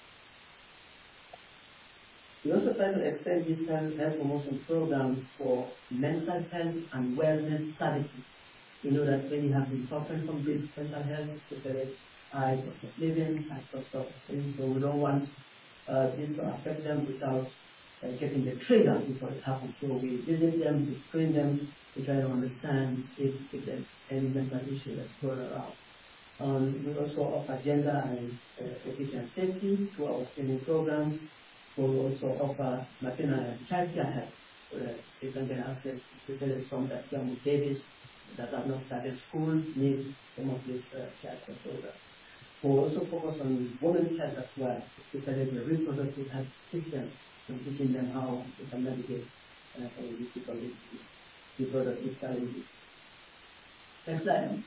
[SPEAKER 11] We also try to extend this health promotion program for mental health and wellness services. You know that when you have been suffering from this mental health, especially high cost of living, high cost of things, so we don't want uh, this to affect them without uh, getting the trigger before it happens. So we visit them, we screen them, we try to understand if, if there's any mental issue that's going around. Um, we also offer gender and uh, ethics and safety through our screening programs. We also offer maternal and child care help, so that they can get access, especially from that young babies that have not started school, need some of these uh, child care programs. We also focus on women's health as well, especially the reproductive health system, and teaching them how they can navigate uh, some reproductive challenges. Next slide.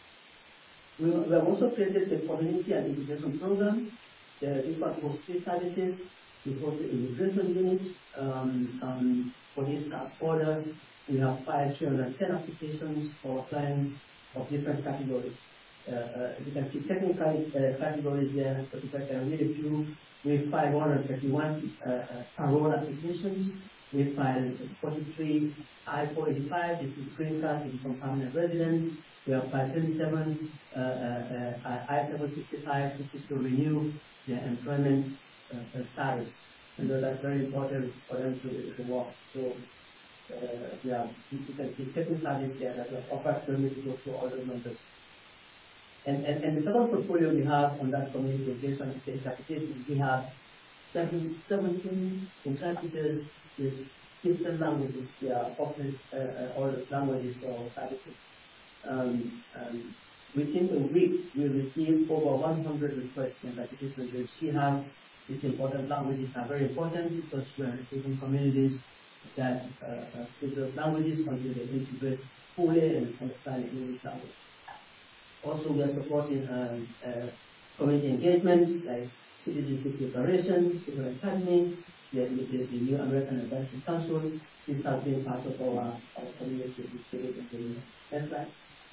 [SPEAKER 11] We, we have also created the community and integration program. The, this one for street services. We host the immigration unit um, um, for this task order. We have filed three hundred ten applications for clients of different categories. Uh, uh, you can see technical uh, categories there, but if I can read a few, we filed one hundred thirty-one uh, uh, parole applications. We filed forty-three I four eighty-five, this is green card, this is from permanent residents. We have filed twenty-seven uh, uh, uh, I seven sixty-five, this is to renew their employment Uh, uh, status, and so that's very important for them to, to work. So, uh, yeah, you can see technical service there that will offer them to go through all the numbers. And, and, and the second portfolio we have on that community engagement and interpretation, we have seven, seventeen interpreters with different languages. We are offering uh, uh, all those languages for our services. Um, um, within a week, we receive over one hundred requests and applications. We see how these important languages are very important because we are receiving communities that uh, speak those languages until they integrate fully and understand English language. Also, we are supporting uh, uh, community engagement like citizenship declaration, civil academy, the, the, the new American Advancing Council. This has been part of our, our community. Next slide.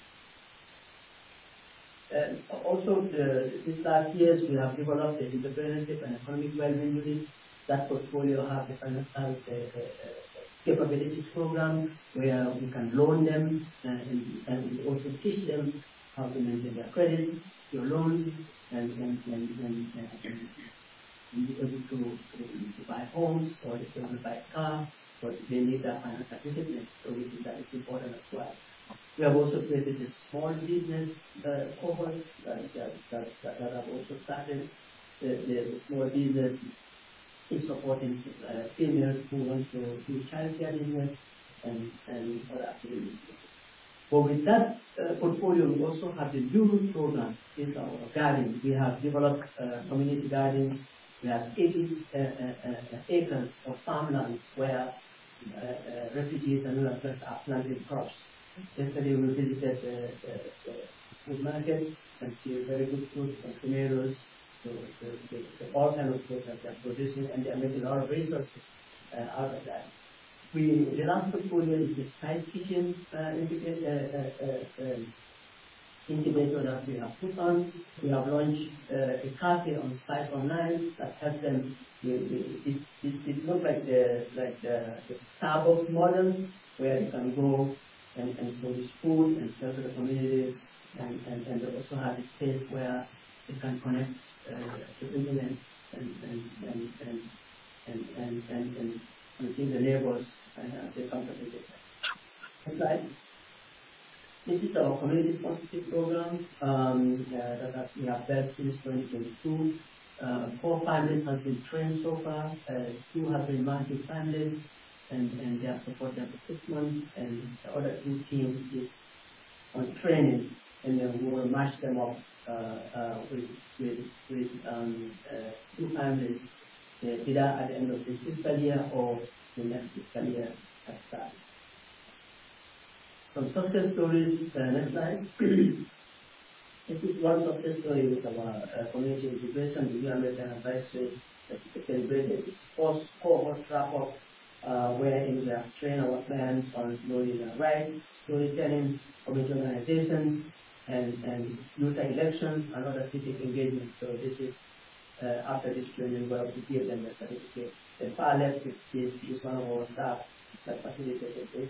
[SPEAKER 11] Uh, also, the, this last years we have developed the entrepreneurship and economic well-being unit. That portfolio have the financial uh, uh, capabilities program where we can loan them uh, and, and we also teach them how to maintain their credit, your loans, and and and, and, and, and be able to, to, to buy homes or they can buy a car, but they need that financial discipline. So we think that is important as well. We have also created a small business uh, cohorts that, that, that, that have also started. The, the, the small business is supporting uh, females who want to do childcare business and, and other activities. But with that uh, portfolio, we also have the youth program in our garden. We have developed uh, community gardens. We have eighty uh, uh, uh, acres of farmlands where uh, uh, refugees and others are planting crops. Yesterday we visited the, the, the food market and see very good fruit and tomatoes, so the, the, the, all kinds of fruits that they are producing, and they are making a lot of resources uh, out of that. We, the last portfolio is the side kitchen uh, incubator, uh, uh, uh, incubator that we have put on. We have launched uh, a cafe on site online that helps them. It, it, it looks like the like the, the Starbucks model where you can go and, and produce food and sell to the communities, and, and, and they also have a space where they can connect uh, to the internet and and and and and, and, and, and, and see the neighbors and uh, they come to visit. Next slide. This is our community sponsorship program um, uh, that we have built since twenty twenty-two. Uh, four families have been trained so far. Uh, two have been married families, and, and they have supported them for six months. And the other two teams is on training, and then we will match them up uh, uh, with with, with um, uh, two families, uh, either at the end of this fiscal year or the next fiscal year at start. Some success stories. Uh, next slide. This is one success story with our uh, community integration, the American Advisory that we celebrated this first cohort wrap up, uh, wherein we have trained our clients on knowing the right, storytelling, community organizations, and, and youth elections and other civic engagement. So this is uh, after this training, we have to give them the certificate. The far left is, is one of our staff that facilitated this.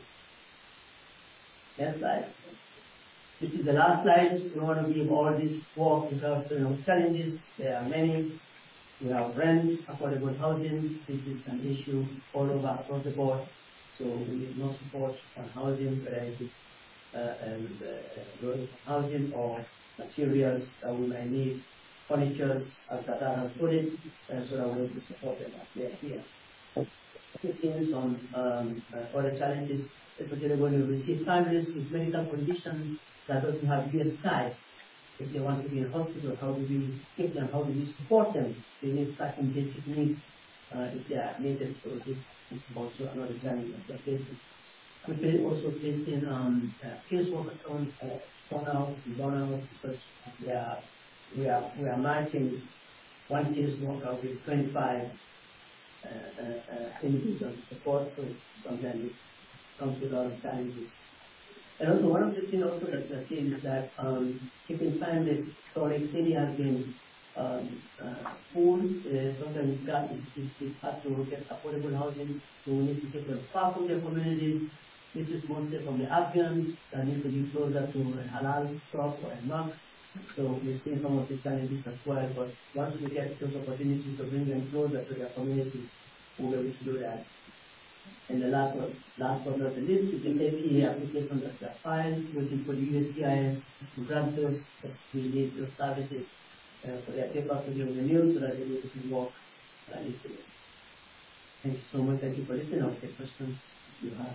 [SPEAKER 11] Next slide. This is the last slide. We want to give all this work because you know, challenges. There are many. We have rent, affordable housing. This is an issue all over across the board. So we need more support on housing, whether it is uh, and, uh, housing or materials that we might need, furniture, as Tata has put it, uh, so that we can support them as they are here. We've seen some um, uh, other challenges, especially when we receive families with medical conditions that doesn't have U S ties. If they want to be in hospital, how do we keep them? How do we support them? They need certain basic needs uh, if they are needed. So this is also another challenge that they're facing. We're also facing um, uh, casework on uh, burnout, burnout because we are we are we are matching one caseworker with twenty-five uh, uh, uh, individuals support. So sometimes it comes with a lot of challenges. And also one of the things also that we're seeing is that um, keeping families, Salt Lake City has been um, uh, full. Uh, sometimes it's, got, it's, it's hard to get affordable housing, so we need to keep them far from their communities. This is mostly from the Afghans that need to be closer to a halal shop or a mosque. So we're seeing some of the challenges as well, but once we get those opportunities to bring them closer to their community, we'll be able to do that. And the last one, last but not the least, is the A P A application that we are filed, waiting for the U S C I S to grant those, that we need those services uh, for their papers to be renewed so that they're able to work uh, easily. Thank you so much. Thank you for listening. I'll take questions you have.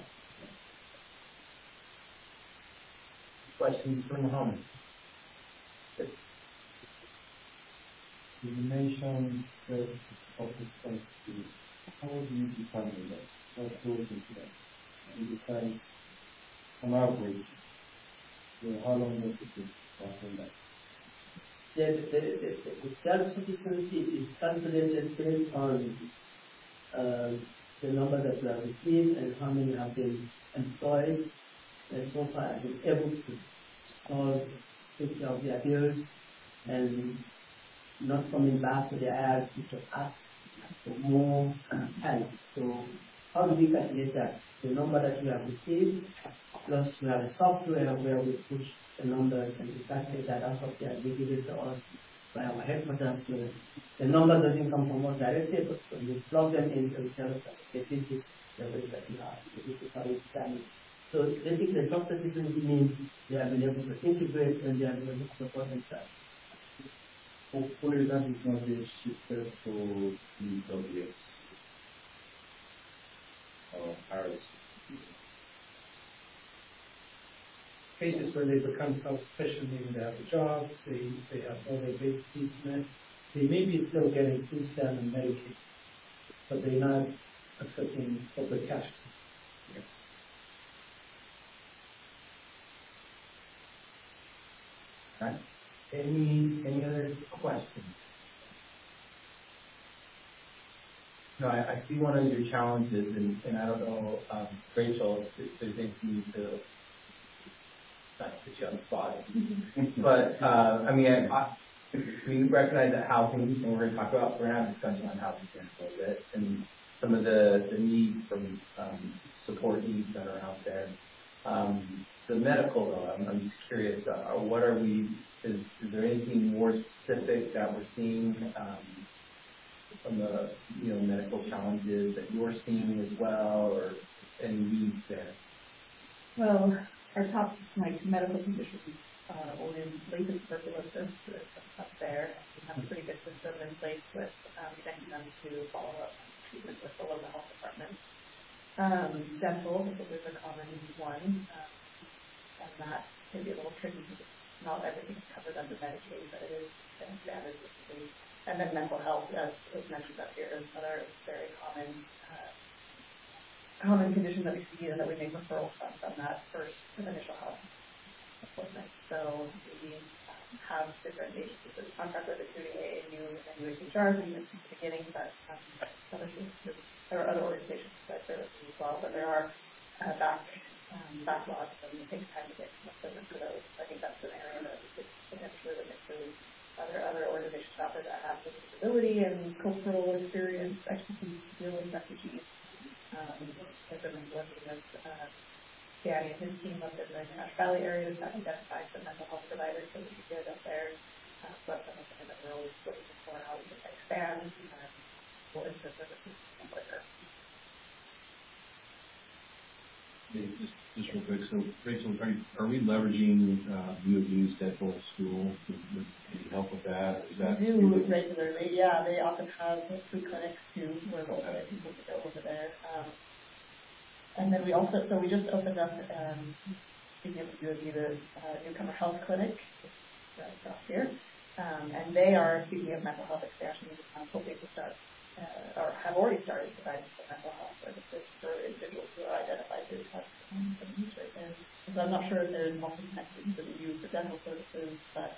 [SPEAKER 1] Questions from home?
[SPEAKER 14] You mentioned that self-responsibility. How do you define that? What goes into that? In the sense, on average, you know, how long does it take to attain that?
[SPEAKER 11] The, the, the, the self-sufficiency is calculated based on uh, the number that we have received and how many have been employed. And so far, I've been able to solve take care of their bills and not coming back to their heirs to ask for more help. So how do we calculate that? The number that we have received, plus we have a software where we push the numbers and we calculate that as software we give it to us by our headquarters. So the number doesn't come from us directly, but when we plug them in, we tell us that okay, this is the way that we have, this is how we plan it. So basically the self-sufficiency means they have been able to integrate and they have been able to support themselves.
[SPEAKER 14] Hopefully that is not being shifted to the W X or Harris.
[SPEAKER 7] Cases where they become self-sufficient, meaning they have a job, they, they have all their basic needs met, they may be still getting food stamp and Medicaid, but they're not accepting public cash. Yeah.
[SPEAKER 1] Right. Any any other questions? No, I, I see one of your challenges, and, and I don't know, um, Rachel, if there's anything you to not to put you on the spot, but uh, I mean, I, I, we recognize that housing, and we're going to talk about, we're going to have a discussion on housing here in a little bit, and some of the, the needs from um, support needs that are out there. Um, the medical, though, I'm, I'm just curious, uh, what are we, is, is there anything more specific that we're seeing um, from the, you know, medical challenges that you're seeing as well, or any needs there?
[SPEAKER 2] Well, our top, like, medical conditions, uh, or in latent tuberculosis is up there. We have a pretty good system in place with, um, connecting them to follow up treatment with the local health department. Um, dental is always a common one, um, and that can be a little tricky because not everything is covered under Medicaid, but it is standard. And then mental health, as was mentioned up here, is another very common uh, common condition that we see and that we make referrals from from that first initial health appointment. So we um, have different agencies that contract with, including A A U and U H H R, we mentioned at the beginning, but um, other, there are other organizations that serve as well, but there are uh, back um, backlogs and it takes time to get equipment for those. I think that's an area that we could potentially look into. Other other organizations out there that have disability and cultural experience, expertise to deal with refugees. Um, I've been working with uh, Danny and his team up in the Cache Valley area to identify some mental health providers that we could get up there. Uh, so that's something that we're always looking for how we can expand uh, more into services quicker.
[SPEAKER 10] Just, just real quick, so Rachel, are, you, are we leveraging uh, U of U's dental school? Would any help with that? Or is that
[SPEAKER 2] we do regularly, yeah. They often have free clinics too, where we'll let people to go over there. Um, and then we also, so we just opened up, um, speaking of U of U, the uh, Newcomer Health Clinic, right across here. Um, and they are, speaking of mental health expansion, um, hoping to start Uh, or have already started providing some mental health services for individuals who are identified who have um, some use right there. So I'm not sure if there's multi-connected to the use for dental services, but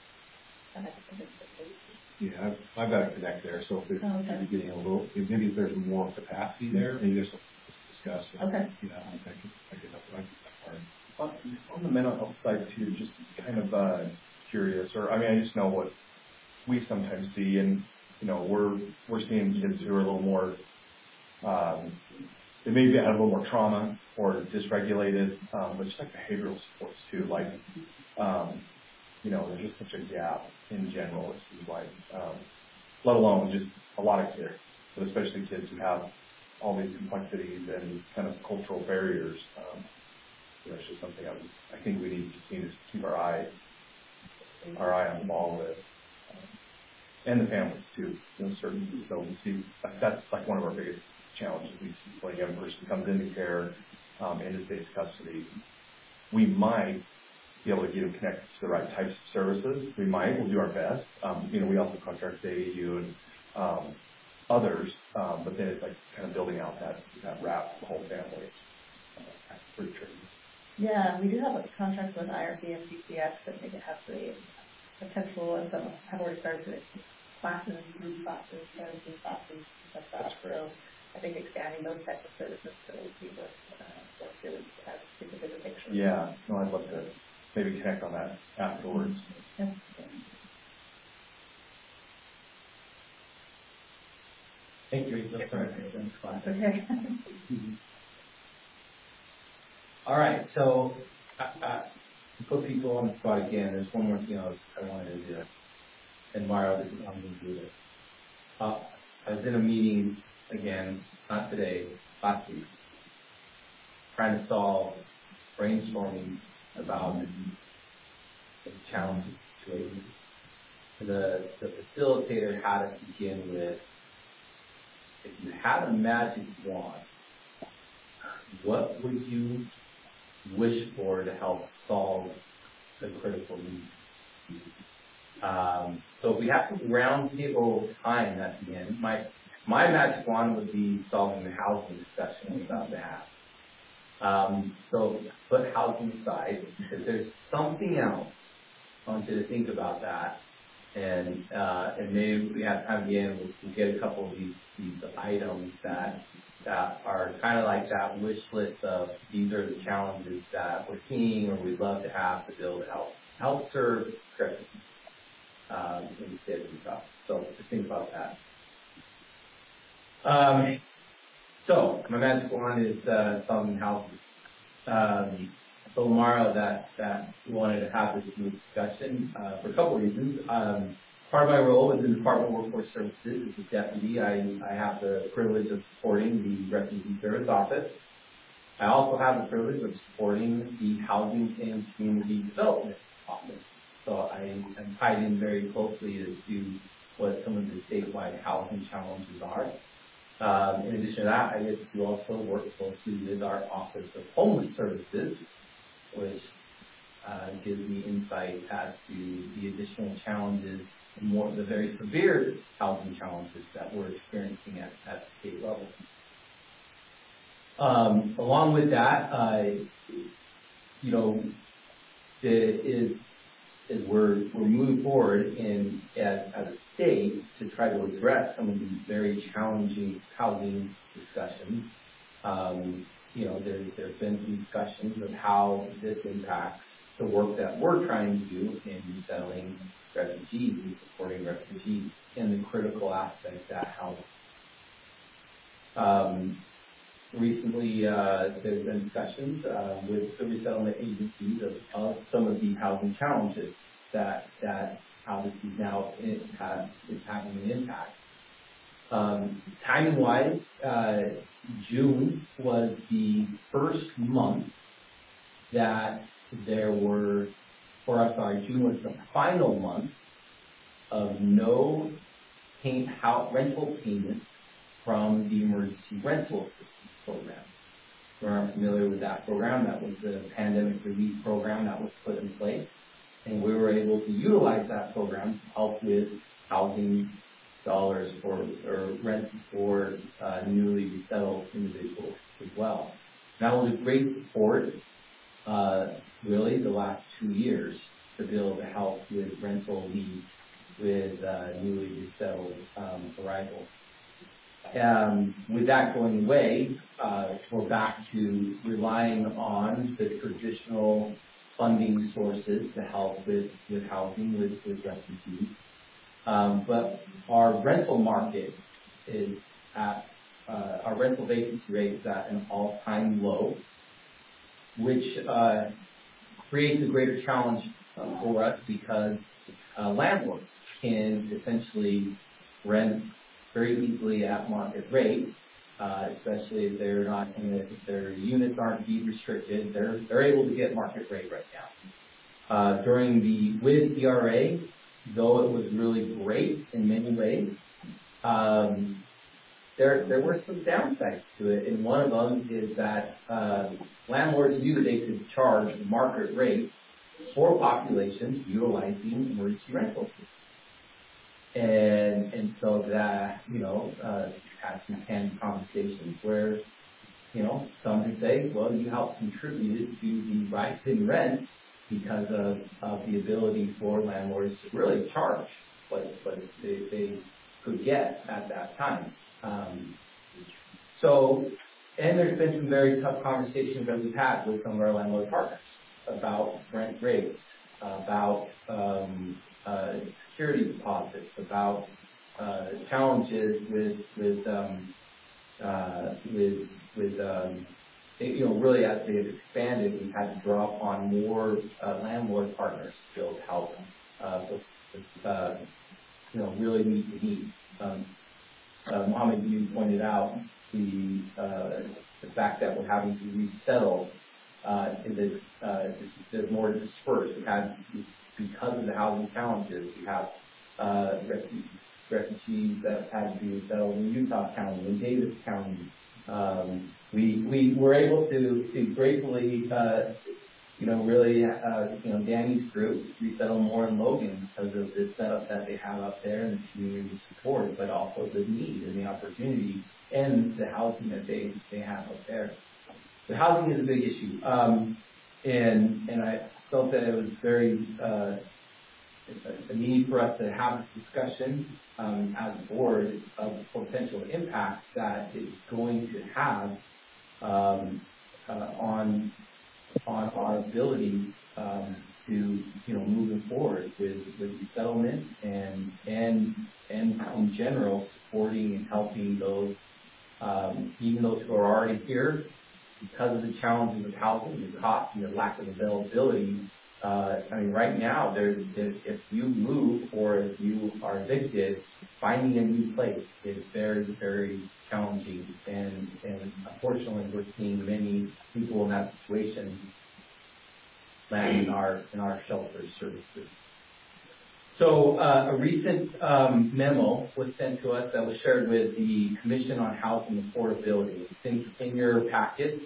[SPEAKER 2] I think it's
[SPEAKER 10] yeah, I've, I've got to connect there. So if it's
[SPEAKER 2] oh, okay.
[SPEAKER 10] maybe getting a little, if maybe if there's more capacity there, maybe there's something to discuss.
[SPEAKER 2] Okay.
[SPEAKER 10] You know, I could, I could help I could that part.
[SPEAKER 15] On, on the mental health side too, just kind of uh, curious, or I mean, I just know what we sometimes see, and you know, we're we're seeing kids who are a little more, um, they maybe had a little more trauma or dysregulated, um, but just like behavioral supports too, like, um, you know, there's just such a gap in general, it seems like, um, let alone just a lot of kids, but especially kids who have all these complexities and kind of cultural barriers. Um, you know, it's just something I, I think we need to, need to keep our eye, our eye on the ball with. Um, And the families too, you know, certainly. So we see that's like one of our biggest challenges. We see when a young person comes into care, um, into state custody, we might be able to get them connected to the right types of services. We might, we'll do our best. Um, you know, we also contract with A A U and um, others, um, but then it's like kind of building out that that wrap for the whole family. Uh, that's pretty tricky.
[SPEAKER 2] Yeah, we do have a contract with I R C and C C X that make it have the potential, and some have already started to classes, group classes, parenting classes, stuff like that. So I think expanding those types of services to those people uh, work really has to get a bigger picture.
[SPEAKER 15] Yeah, no, I'd love to maybe connect on that afterwards.
[SPEAKER 2] Yeah.
[SPEAKER 1] Thank you. Rachel. Sorry,
[SPEAKER 2] That's okay.
[SPEAKER 1] All right, so uh, uh, to put people on the spot again, there's one more thing I, was, I wanted to do. And Mario, this is how I'm going to do this. Uh, I was in a meeting, again, not today, last week, trying to solve, brainstorming about the challenging situations. The, the facilitator had us begin with, if you had a magic wand, what would you wish for to help solve the critical need? Um, so if we have some roundtable time at the end, my my magic wand would be solving the housing discussion we're about to have. Um, so put housing aside. If there's something else, I want you to think about that. And uh, and maybe we have time at the end, we'll, we'll get a couple of these, these items that that are kind of like that wish list of these are the challenges that we're seeing or we'd love to have to build help help serve Christians um, in the state of Utah. So just think about that. Um, so my magic wand is uh, solving houses. Um, so Mara, that that wanted to have this discussion uh, for a couple of reasons. Um, part of my role is in the Department of Workforce Services as a deputy. I, I have the privilege of supporting the Refugee Service Office. I also have the privilege of supporting the Housing and Community Development Office. So I am tied in very closely as to what some of the statewide housing challenges are. Um, in addition to that, I get to also work closely with our Office of Homeless Services, which uh, gives me insight as to the additional challenges and more the very severe housing challenges that we're experiencing at, at the state level. Um, along with that, uh, you know, the, is is we're we're moving forward in as, as a state to try to address some of these very challenging housing discussions. Um, you know, there's there's been some discussions of how this impacts the work that we're trying to do in resettling refugees and supporting refugees in the critical aspects that housing. Um, Recently, uh, there's been discussions uh, with the resettlement agencies of, of some of the housing challenges that that obviously now it has, is having an impact. Um, timing-wise, uh, June was the first month that there were, or I'm sorry, June was the final month of no pay, house, rental payments from the emergency rental assistance program. If you aren't familiar with that program, that was the pandemic relief program that was put in place. And we were able to utilize that program to help with housing dollars for, or rent for uh, newly resettled individuals as well. That was a great support, uh, really, the last two years to be able to help with rental needs with uh, newly resettled um, arrivals. Um, with that going away, uh, we're back to relying on the traditional funding sources to help with, with housing, with, with refugees. Um, but our rental market is at, uh, our rental vacancy rate is at an all-time low, which uh, creates a greater challenge uh, for us because uh, landlords can essentially rent very easily at market rate, uh, especially if they're not in a, if their units aren't deed restricted, they're they're able to get market rate right now. Uh, during the with E R A, though it was really great in many ways, um, there there were some downsides to it, and one of them is that uh, landlords knew they could charge market rate for populations utilizing emergency rental systems. And and so that, you know, uh, had some candid conversations where, you know, some would say, well, you helped contribute to the rise in rent because of, of the ability for landlords to really charge what, what they, they could get at that time. Um, so, and there's been some very tough conversations that we've had with some of our landlord partners about rent rates, about um, uh, security deposits, about uh, challenges with with um, uh, with with um, you know, really as they've expanded, we've had to draw upon more uh, landlord partners to be able to help uh, with, with uh, you know, really meet the needs. Um, uh, Mohammed, you pointed out the uh, the fact that we're having to resettle. Uh, is uh, there's more dispersed. We had, because of the housing challenges, we have uh, refugees that had to be resettled in Utah County, in Davis County. Um, we we were able to to gratefully, uh, you know, really, uh, you know, Danny's group resettle more in Logan because of the setup that they have up there and the community support, but also the need and the opportunity and the housing that they they have up there. The housing is a big issue, um, and and I felt that it was very uh, a need for us to have this discussion um, as a board of potential impacts that it's going to have um, uh, on on our ability um, to, you know, moving forward with with resettlement and and and in general supporting and helping those um, even those who are already here. Because of the challenges of housing, the cost, and the lack of availability Uh, I mean, right now, there's, if, if you move or if you are evicted, finding a new place is very, very challenging. And, and unfortunately, we're seeing many people in that situation land in our, in our shelter services. So uh, a recent um, memo was sent to us that was shared with the Commission on Housing Affordability. It's in, in your packet.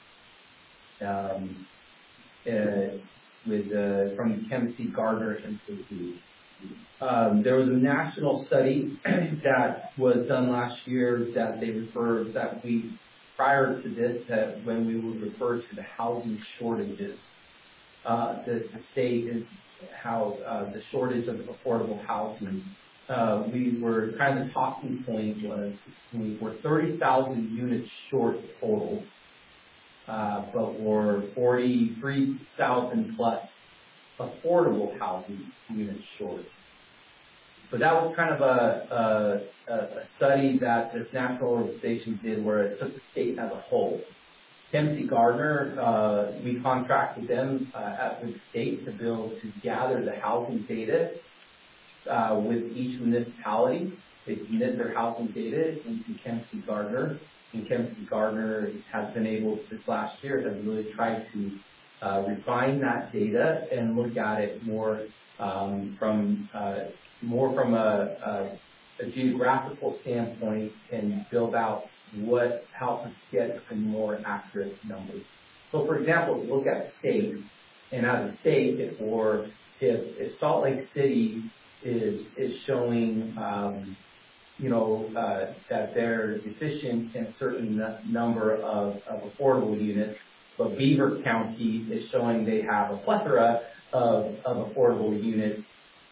[SPEAKER 1] Um, uh, with uh, from the Kempsey Gardner Institute. Um, there was a national study that was done last year that they referred that we prior to this that when we would refer to the housing shortages, uh, the, the state is how uh, the shortage of affordable housing. Uh, we were kind of the talking point was we were thirty thousand units short total. Uh, but we're forty-three thousand plus affordable housing units short. But that was kind of a, a, a study that this national organization did where it took the state as a whole. Kempsey Gardner, uh, we contracted them uh, at the state to be able to gather the housing data uh, with each municipality. They submit their housing data into Kempsey Gardner. And Kempsey Gardner has been able, this last year, has really tried to uh, refine that data and look at it more um, from uh, more from a, a, a geographical standpoint and build out what helps us get some more accurate numbers. So, for example, if you look at the state, and as a state, if or if, if Salt Lake City is is showing um, you know, uh, that they're deficient in a certain n- number of, of affordable units, but Beaver County is showing they have a plethora of, of affordable units.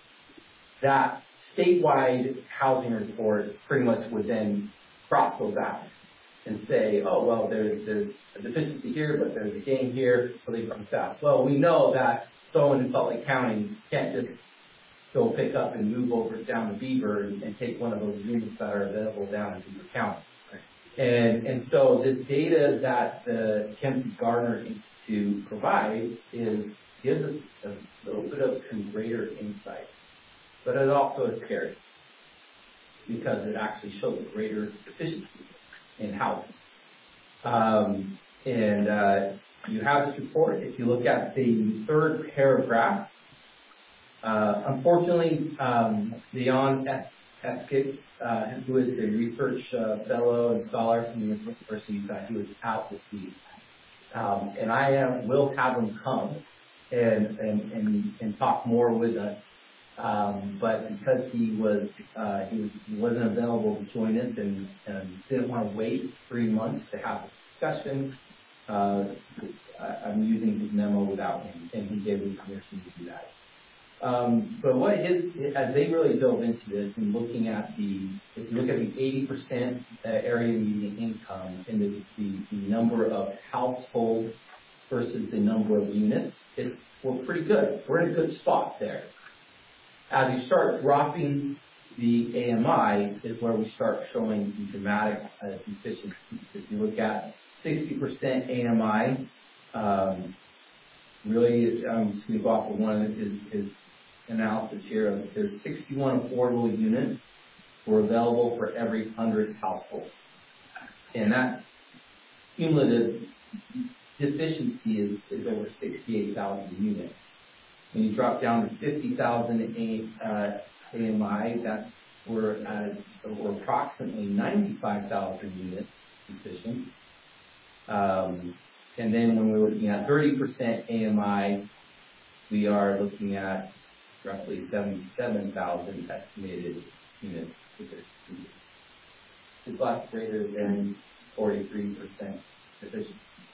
[SPEAKER 1] That statewide housing report pretty much would then cross those out and say, oh, well, there's, there's a deficiency here, but there's a gain here, so they come south. Well, we know that someone in Salt Lake County can't just go pick up and move over down to Beaver and, and take one of those units that are available down in Beaver County. And, and so the data that the Kempsey Gardner Institute provides is gives us a little bit of some greater insight. But it also is scary because it actually shows a greater deficiency in housing. Um, and uh, you have this report. If you look at the third paragraph, Uh, unfortunately, um, Leon Eskik, uh, who is a research uh, fellow and scholar from the University of Utah, he was out this week. Um, and I uh, will have him come and, and, and, and talk more with us. Um, but because he was, uh, he was, he wasn't available to join us and, and didn't want to wait three months to have a discussion, uh, I, I'm using his memo without him, and he gave me permission to do that. Um, but what his, as they really dove into this and looking at the, if you look at the eighty percent area median income and the, the, the number of households versus the number of units, it's, we're pretty good. We're in a good spot there. As you start dropping the A M I is where we start showing some dramatic uh, deficiencies. If you look at sixty percent A M I, um, really, I'm just going to go off of one of his, his analysis here. Of there's sixty-one affordable units were available for every one hundred households. And that cumulative deficiency is, is over sixty-eight thousand units. When you drop down to fifty thousand uh, A M I, that's we're at we're approximately ninety-five thousand units deficient. Um, and then when we're looking at thirty percent A M I, we are looking at roughly seventy-seven thousand estimated units deficient. It's a lot greater than forty-three percent deficient.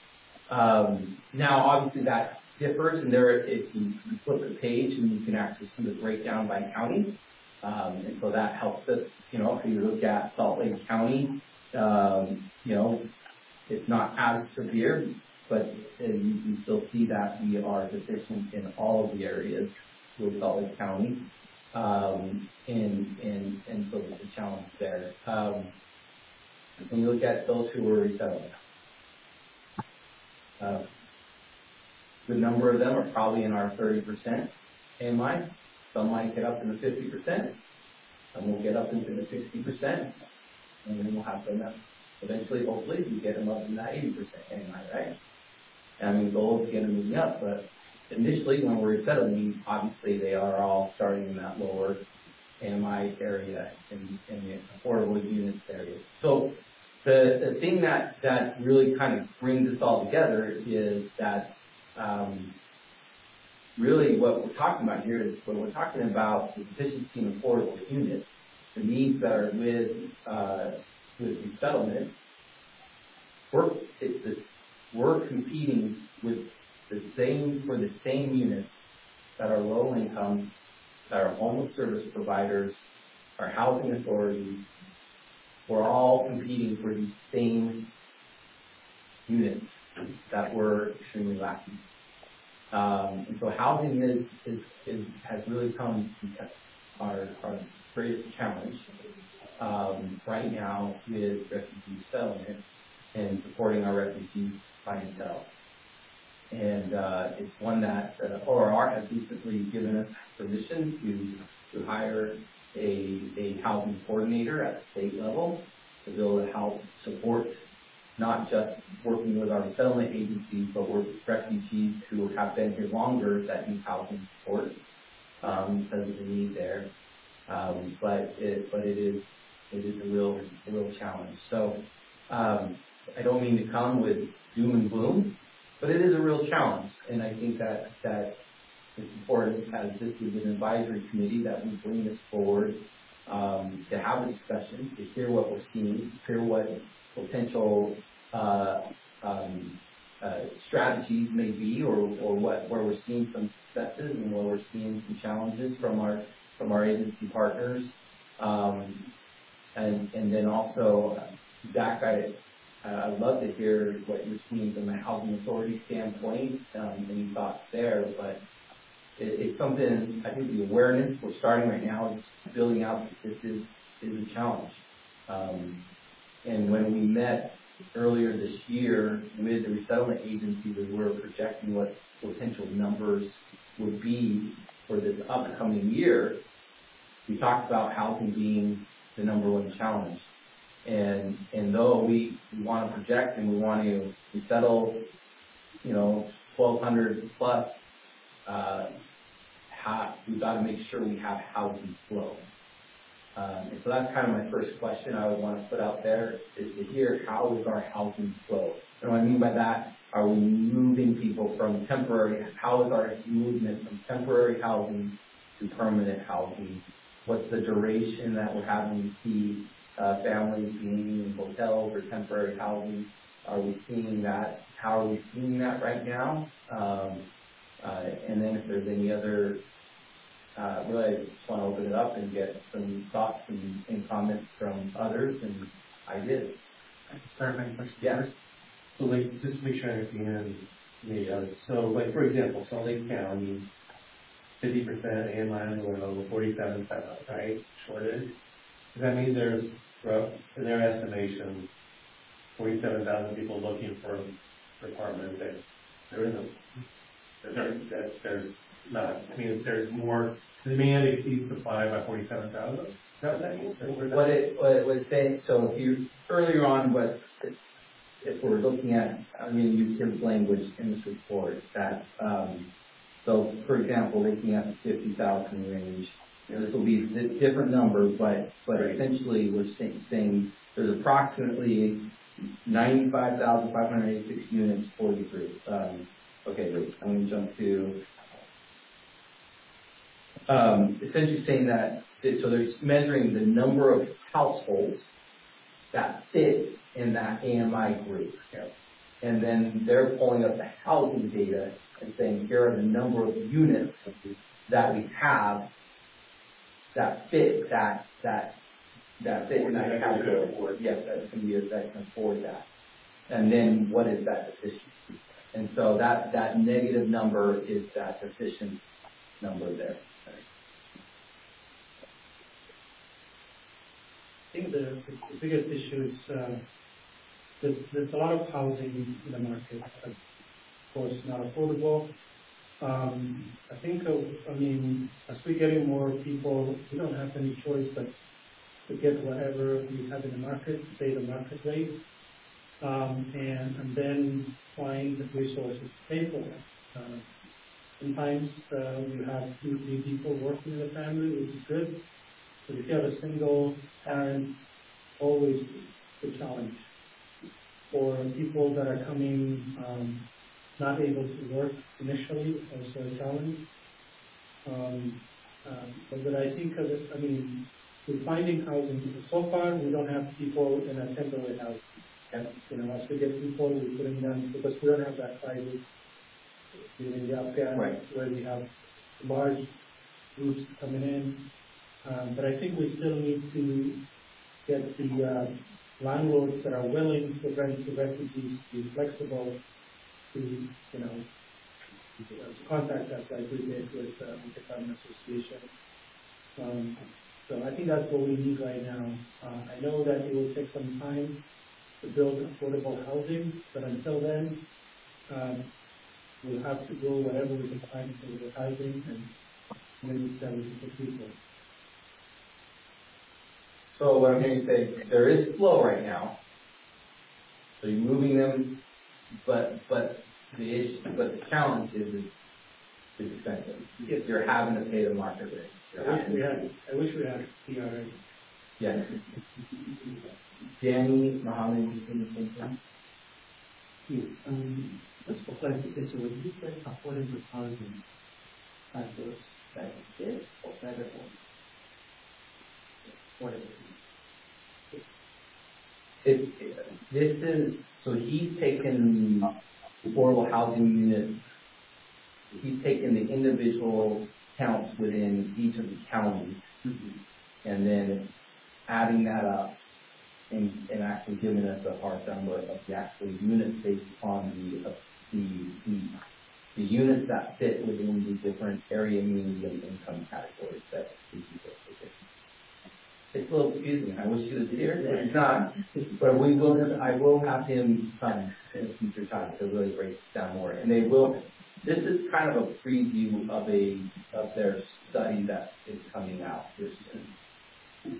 [SPEAKER 1] Um, now, obviously, that differs, and there, if you, you flip the page, and you can actually see the breakdown by county, um, and so that helps us. You know, if you look at Salt Lake County, um, you know, it's not as severe, but uh, you, you still see that we are deficient in all of the areas with Salt Lake County, um, and and and so there's a challenge there. Um, when you look at those who were resettled. Uh, good number of them are probably in our thirty percent A M I. Some might get up into fifty percent. Some will get up into the sixty percent. And then we'll have them up. Eventually, hopefully, we get them up in that eighty percent A M I, right? And I mean, the goal is to get them moving up, but initially, when we're settling, obviously, they are all starting in that lower A M I area in, in the affordable units area. So the, the thing that, that really kind of brings us all together is that um, really what we're talking about here is when we're talking about the deficiency in affordable units, the needs that are with uh, with resettlement, we're, it's the, we're competing with the same for the same units that are low income, that are homeless service providers, our housing authorities. We're all competing for these same units that we're extremely lacking. Um, and so housing is, is, is has really come our, our greatest challenge um, right now with refugee settlement and supporting our refugee clientele. And uh, it's one that uh, O R R has recently given us permission to, to hire a, a housing coordinator at the state level to be able to help support not just working with our resettlement agencies, but work with refugees who have been here longer that need housing support um, because of the need there. Um, but it, but it is it is a real a real challenge. So um, I don't mean to come with doom and gloom, but it is a real challenge, and I think that that it's important as this is an advisory committee that we bring this forward um, to have a discussion, to hear what we're seeing, to hear what potential uh, um, uh, strategies may be, or, or what where we're seeing some successes and where we're seeing some challenges from our from our agency partners, um, and and then also, Zach, I uh, I'd love to hear what you're seeing from a housing authority standpoint, um, any thoughts there, but it, it's something I think the awareness we're starting right now is building out that this is is a challenge. Um, And when we met earlier this year with the resettlement agencies, we were projecting what potential numbers would be for this upcoming year. We talked about housing being the number one challenge. And and though we, we want to project and we want to resettle, you know, twelve hundred plus, uh, ha- we've got to make sure we have housing flow. Um, and so that's kind of my first question I would want to put out there is to hear how is our housing flow? And what I mean by that, are we moving people from temporary, how is our movement from temporary housing to permanent housing? What's the duration that we're having to see uh, families being in hotels or temporary housing? Are we seeing that? How are we seeing that right now? Um, uh, and then if there's any other Uh, really, I just want to open it up and get some thoughts and, and comments from others and ideas.
[SPEAKER 9] Clarifying question.
[SPEAKER 1] Yeah.
[SPEAKER 9] So, like, just to make sure I understand the, uh, so, like, for example, Salt Lake County, fifty percent A M I on the low, forty-seven seven, right? Shortage. Does that mean there's, in their estimations, forty-seven thousand people looking for for apartments that there isn't, there, that there's not, I mean, if there's more, demand exceeds supply by forty-seven thousand? Is that what that means?
[SPEAKER 1] What it, what it was saying, so if you, earlier on, what, if we're looking at, I'm going to use Tim's language in this report, that, um, so for example, looking at the fifty thousand range, you know, this will be a different number, but, but essentially we're saying, saying there's approximately ninety-five thousand five hundred eighty-six units for the group. Um, okay, wait, I'm going to jump to, Um, essentially saying that, so they're measuring the number of households that fit in that A M I group. And then they're pulling up the housing data and saying, here are the number of units that we have that fit that, that, that fit in that category. Yes, that can be, that can afford that. And then what is that deficiency? And so that, that negative number is that deficient number there.
[SPEAKER 7] I think the, the biggest issue is uh, there's, there's a lot of housing in the market, but course, not affordable. Um, I think, of, I mean, as we're getting more people, we don't have any choice but to get whatever we have in the market, pay the market rate, um, and, and then find the resources to pay for it. Uh, sometimes uh, you have two, three people working in the family, which is good. But if you have a single parent, always a challenge. For people that are coming um, not able to work initially, also a challenge. Um, um, but, but I think of it, I mean, we're finding housing. So far, we don't have people in a temporary house. And, you know, as we get people, we're putting them, because we don't have that crisis in the Afghan, right, where we have large groups coming in. Um, but I think we still need to get the uh, landlords that are willing to rent to refugees to be flexible to, you know, to contact us like we did with uh, with the Farm Association. Um, so I think that's what we need right now. Uh, I know that it will take some time to build affordable housing, but until then, um, we'll have to go whatever we can find for the housing and limit that with the people.
[SPEAKER 1] So what I'm hearing you say, there is flow right now. So you're moving them, but but the issue, but the challenge is is it's expensive.
[SPEAKER 7] Yes.
[SPEAKER 1] You're having to pay the market rate. You're
[SPEAKER 7] I wish
[SPEAKER 1] having
[SPEAKER 7] we
[SPEAKER 1] to-
[SPEAKER 7] had. I wish we had P R A.
[SPEAKER 1] Yes. Danny, Mohammed, you think the same thing?
[SPEAKER 11] Yes. Um, just for clarification, when you say affordable housing, are those private state or private owned? Affordable. Yes.
[SPEAKER 1] It, it, this is, so he's taken the affordable housing unit, he's taken the individual counts within each of the counties, and then adding that up and, and actually giving us a hard number of the actual units based upon the, uh, the, the, the units that fit within the different area, median income categories that these people are taking. It's a little confusing. I wish he was here, but he's not. But we will. Have, I will have him come in a future time to really break this down more. And they will. This is kind of a preview of a of their study that is coming out here soon.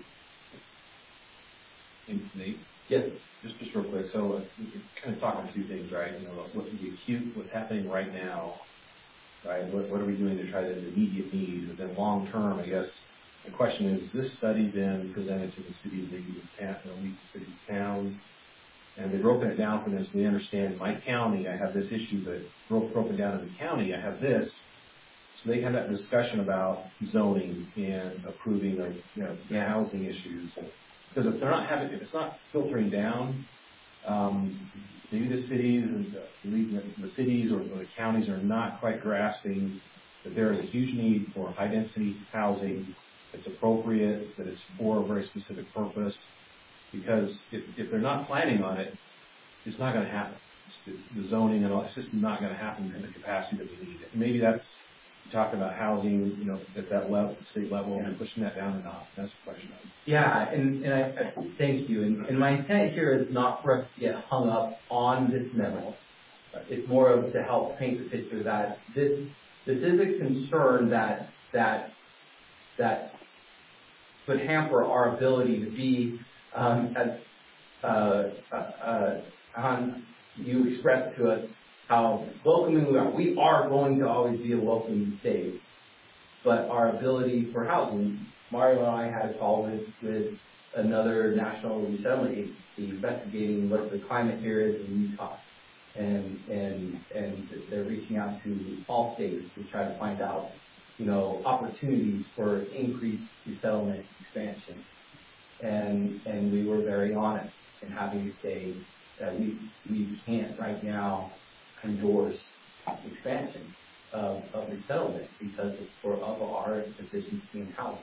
[SPEAKER 10] And Nate?
[SPEAKER 1] Yes.
[SPEAKER 10] Just, just real quick. So uh, you're kind of talking two things, right? You know, what the acute, what's happening right now, right? What, what are we doing to try to immediate need? But then long term, I guess. The question is, this study then presented to the cities, the cities, towns, and they've broken it down for this. We understand in my county, I have this issue, but broke, broken down in the county, I have this. So they have that discussion about zoning and approving of, you know, housing issues. Because if they're not having, if it's not filtering down, um, maybe the cities and the, the cities or the counties are not quite grasping that there is a huge need for high density housing. It's appropriate, that it's for a very specific purpose, because if, if they're not planning on it, it's not going to happen. It's the, the zoning and all, it's just not going to happen in the capacity that we need it. Maybe that's talking about housing, you know, at that level, state level, and pushing that down or not. That's the question.
[SPEAKER 1] Yeah, and, and I, I thank you. And, and my intent here is not for us to get hung up on this memo. It's more of to help paint the picture that this this is a concern that that that would hamper our ability to be, um, as uh, uh, uh, Han, you expressed to us how welcoming we are. We are going to always be a welcoming state, but our ability for housing. Mario and I had a call with, with another national resettlement agency investigating what the climate here is in Utah, and and and they're reaching out to all states to try to find out, you know, opportunities for increased resettlement expansion. And and we were very honest in having to say that we we can't right now endorse expansion of, of resettlement because of, for of our deficiency in housing.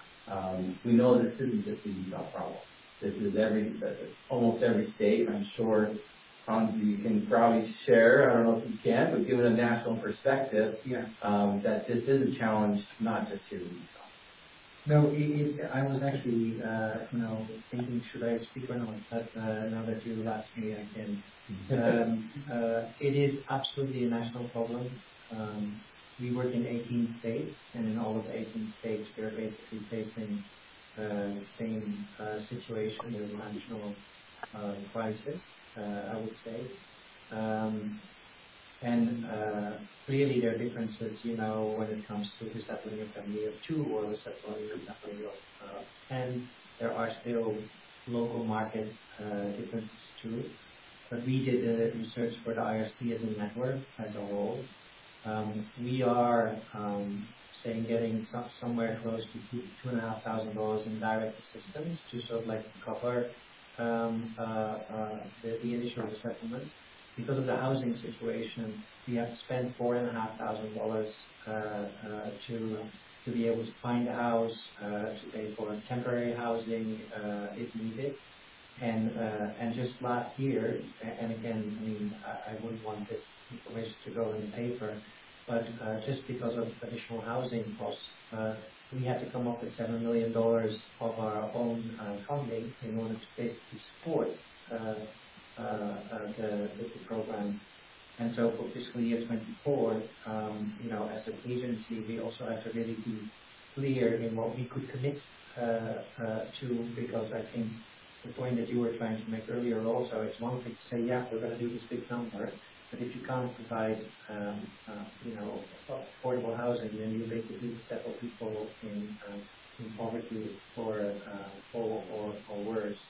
[SPEAKER 1] Um, we know this isn't just a Utah problem. This is every uh, almost every state. I'm sure Um, you can probably share, I don't know if you can, but given a national perspective,
[SPEAKER 4] yeah.
[SPEAKER 1] um, that this is a challenge not just here in Utah.
[SPEAKER 13] No, it, it, I was actually, uh, you know, thinking, should I speak or not? But uh, now that you asked me, I can. Um, uh, it is absolutely a national problem. Um, we work in eighteen states, and in all of the eighteen states, we are basically facing uh, the same uh, situation with national uh, crisis, uh, I would say. Um, And uh, clearly there are differences, you know, when it comes to resettling a family of two or resettling a family of uh, ten. There are still local market uh, differences too. But we did a research for the I R C as a network, as a whole. Um, we are, um, saying, getting some, somewhere close to two, two and a half thousand dollars in direct assistance to sort of like cover um, uh, uh, the, the initial resettlement. Because of the housing situation, we have to spend four and a half thousand dollars uh, uh, to to be able to find a house, uh, to pay for temporary housing uh, if needed, and uh, and just last year, and again, I mean, I, I wouldn't want this information to go in the paper, but uh, just because of additional housing costs, uh, we had to come up with seven million dollars of our own uh, funding in order to basically support. Uh, Uh, uh, the, the program. And so for fiscal year twenty-four, um, you know, as an agency, we also have to really be clear in what we could commit uh, uh, to, because I think the point that you were trying to make earlier also, it's one thing to say, yeah, we're going to do this big number, but if you can't provide, um, uh, you know, affordable housing, then you basically settle people in, uh, in poverty or, uh, or, or, or worse.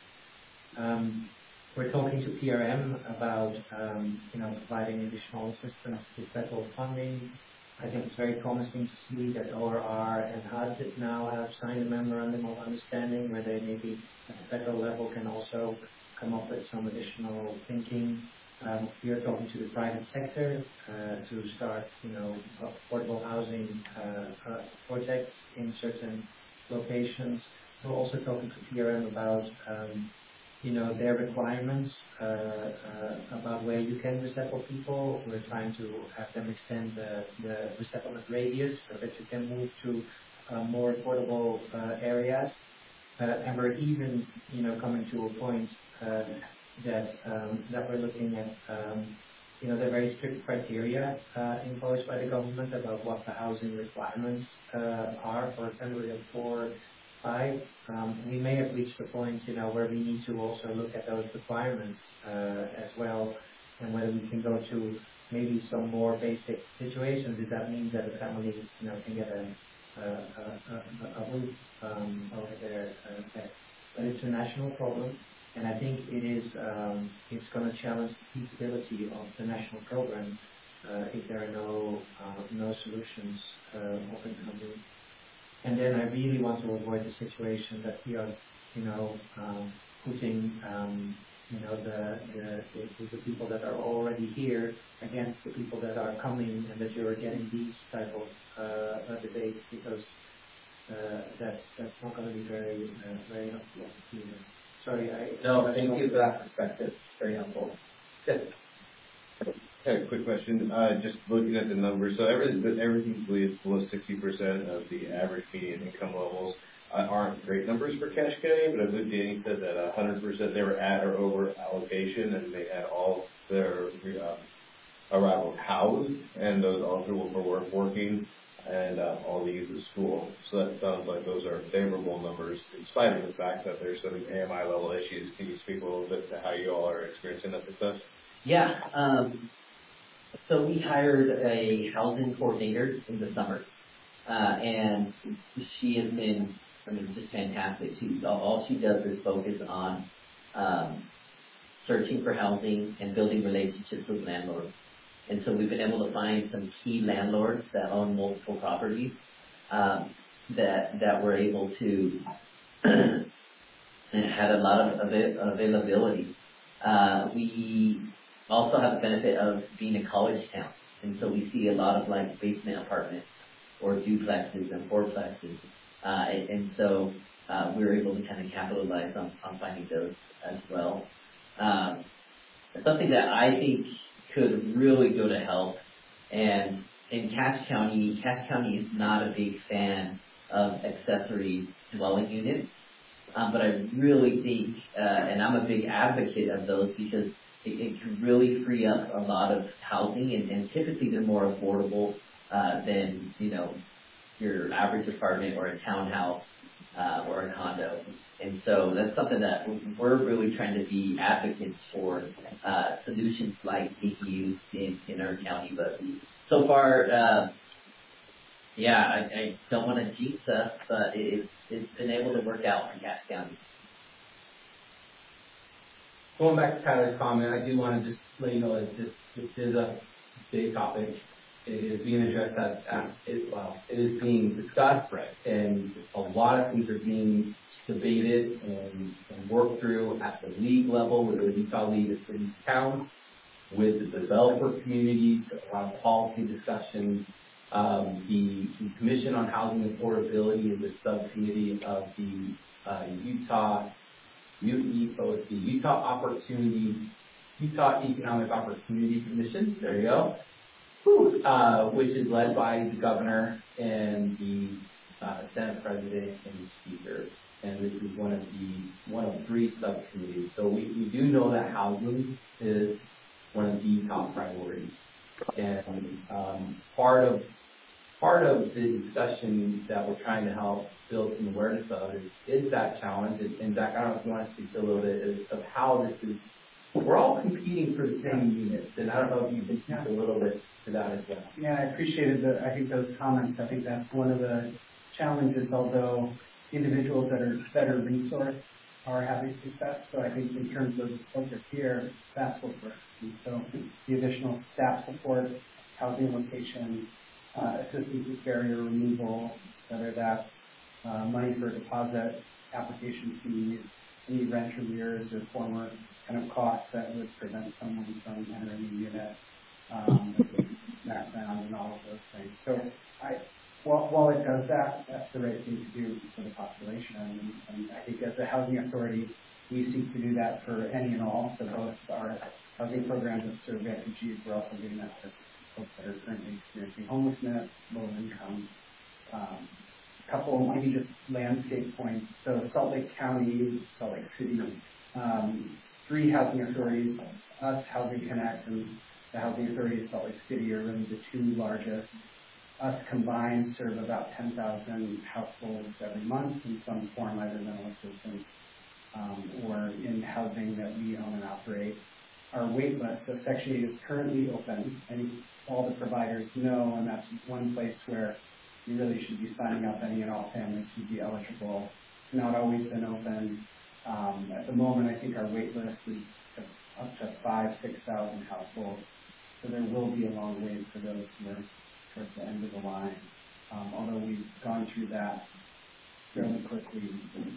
[SPEAKER 13] Um, We're talking to P R M about, um, you know, providing additional assistance to federal funding. I think it's very promising to see that O R R and H U D now have signed a memorandum of understanding where they maybe at the federal level can also come up with some additional thinking. Um, we are talking to the private sector uh, to start, you know, affordable housing uh, uh, projects in certain locations. We're also talking to P R M about um, you know, their requirements uh, uh, about where you can resettle people. We're trying to have them extend the, the resettlement radius so that you can move to uh, more affordable uh, areas. Uh, and we're even, you know, coming to a point uh, that um, that we're looking at, um, you know, the very strict criteria uh, imposed by the government about what the housing requirements uh, are for a family of four. Five, um, we may have reached the point, you know, where we need to also look at those requirements uh, as well, and whether we can go to maybe some more basic situations. If that means that a family, you know, can get a a, a, a roof um, over their uh, bed. But it's a national problem, and I think it is um, it's going to challenge the feasibility of the national program uh, if there are no uh, no solutions uh, up and coming. And then I really want to avoid the situation that we are, you know, um, putting, um, you know, the, the, the the people that are already here against the people that are coming, and that you are getting these type of uh, debates, because uh, that's that's not going to be very uh, very helpful either. Sorry, I
[SPEAKER 3] no, thank you for that perspective. Very helpful. Good.
[SPEAKER 16] I have a quick question. Uh, just looking at the numbers, so everything, everything is below sixty percent of the average median income levels uh, aren't great numbers for Cache County, but I believe Danny said that one hundred percent they were at or over allocation, and they had all their uh, arrivals housed, and those all people were working, and uh, all the youth at school. So that sounds like those are favorable numbers, in spite of the fact that there's some A M I level issues. Can you speak a little bit to how you all are experiencing that success?
[SPEAKER 12] Yeah. Um, So we hired a housing coordinator in the summer, uh, and she has been, I mean, just fantastic. She, all she does is focus on um, searching for housing and building relationships with landlords. And so we've been able to find some key landlords that own multiple properties um, that that were able to and had a lot of avail- availability. Uh, we also have the benefit of being a college town, and so we see a lot of like basement apartments or duplexes and fourplexes, uh, and, and so uh, we were able to kind of capitalize on, on finding those as well. Um, something that I think could really go to help, and in Cache County, Cache County is not a big fan of accessory dwelling units. Um, but I really think, uh, and I'm a big advocate of those because it, it can really free up a lot of housing, and, and typically they're more affordable uh, than, you know, your average apartment or a townhouse uh, or a condo. And so that's something that we're really trying to be advocates for, uh, solutions like A D Us in, in our county. But so far, uh, yeah, I, I don't want to jinx us, but it's, it's been able to work out for Cache County.
[SPEAKER 1] Going back to Tyler's comment, I do want to just let you know that this, this is a big topic. It is being addressed at, at it, well, it is being discussed, right. And a lot of things are being debated and, and worked through at the league level with the Utah League of Cities and Towns, with the developer communities, around policy discussions. Um, the, the Commission on Housing Affordability is a subcommittee of the uh, Utah, U, oh, it's the Utah Opportunity, Utah Economic Opportunity Commission. There you go. Uh, which is led by the governor and the uh, Senate President and the Speaker. And this is one of the one of three subcommittees. So we, we do know that housing is one of the top priorities. And um, part of part of the discussion that we're trying to help build some awareness of is, is that challenge. And, and Zach, I don't know if you want to speak a little bit of, of how this is. We're all competing for the same units, and I don't know if you can speak a little bit to that as well.
[SPEAKER 4] Yeah, I appreciated the, I think those comments. I think that's one of the challenges, although individuals that are better resourced are having success. So I think in terms of focus here, that's what works. And so the additional staff support, housing location, uh, assistance with barrier removal, whether that's uh, money for deposit, application fees, any rent arrears or former kind of costs that would prevent someone from entering the unit, um, background and all of those things. So I, while, while it does that, that's the right thing to do for the population. And, and I think as a housing authority, we seek to do that for any and all. So both our housing programs that serve refugees, we're also doing that for folks that are currently experiencing homelessness, low income. Um, couple maybe just landscape points. So Salt Lake County, Salt Lake City, um, three housing authorities, us, Housing Connect, and the Housing Authority of Salt Lake City are really the two largest. Us combined serve about ten thousand households every month in some form, either rental assistance um, or in housing that we own and operate. Our wait list, so Section eight is currently open, and all the providers know, and that's one place where you really should be signing up any and all families who'd be eligible. It's not always been open. Um, at the moment, I think our wait list is up to five, six thousand households. So there will be a long wait for those who are towards the end of the line. Um, although we've gone through that fairly quickly.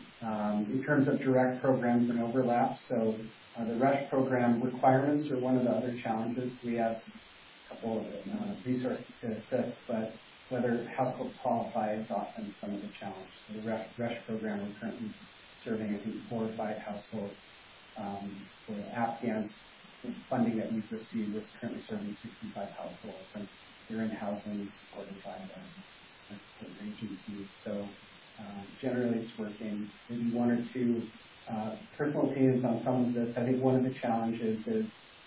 [SPEAKER 4] Um, in terms of direct programs and overlap, so uh, the RUSH program requirements are one of the other challenges. We have a couple of uh, resources to assist, but whether households qualify is often some of the challenge. So the RUSH program, we're currently serving, I think, four or five households. Um, for Afghans, the funding that we've received is currently serving sixty-five households, and they're in housing supported by the, the agencies. So um, generally it's working. Maybe one or two uh, personal opinions on some of this. I think one of the challenges is,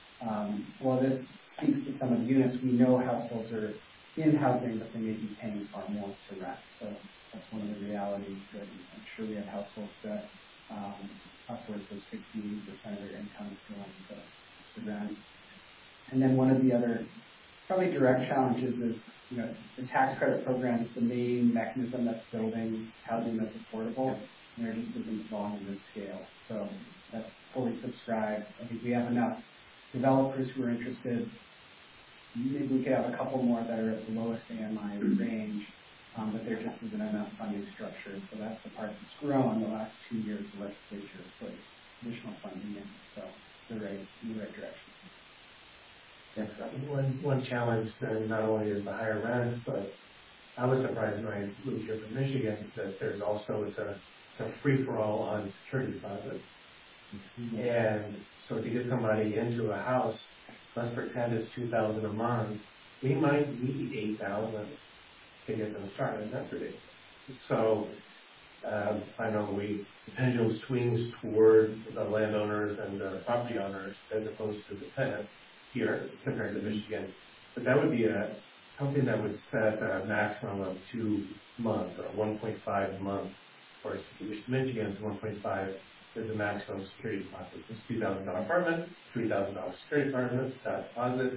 [SPEAKER 4] um, while this speaks to some of the units, we know households are in housing, but they may be paying far more to rent. So that's one of the realities that I'm sure we have households that um, upwards of sixty percent of their income is going to, to rent. And then one of the other probably direct challenges is, you know, the tax credit program is the main mechanism that's building housing that's affordable, and there just isn't volume and scale. So that's fully subscribed. I think we have enough developers who are interested. Maybe we could have a couple more that are at the lowest A M I range, um, but there just isn't enough funding structure. So that's the part that's grown the last two years. The legislature has put additional funding in, so it's the right, in the right direction.
[SPEAKER 9] Yes, one one challenge then not only is the higher rent, but I was surprised when I moved here from Michigan that there's also it's a it's a free for all on security deposits. Mm-hmm. And so to get somebody into a house, let's pretend it's two thousand a month, we might need eight thousand to get them started. That's ridiculous. So, um, I know we, the pendulum swings toward the landowners and the property owners as opposed to the tenants here compared to Michigan. But that would be a, something that would set a maximum of two months or one point five month, or Michigan's one point five is the maximum security deposit. It's two thousand dollar apartment, three thousand dollar security deposit, that deposit.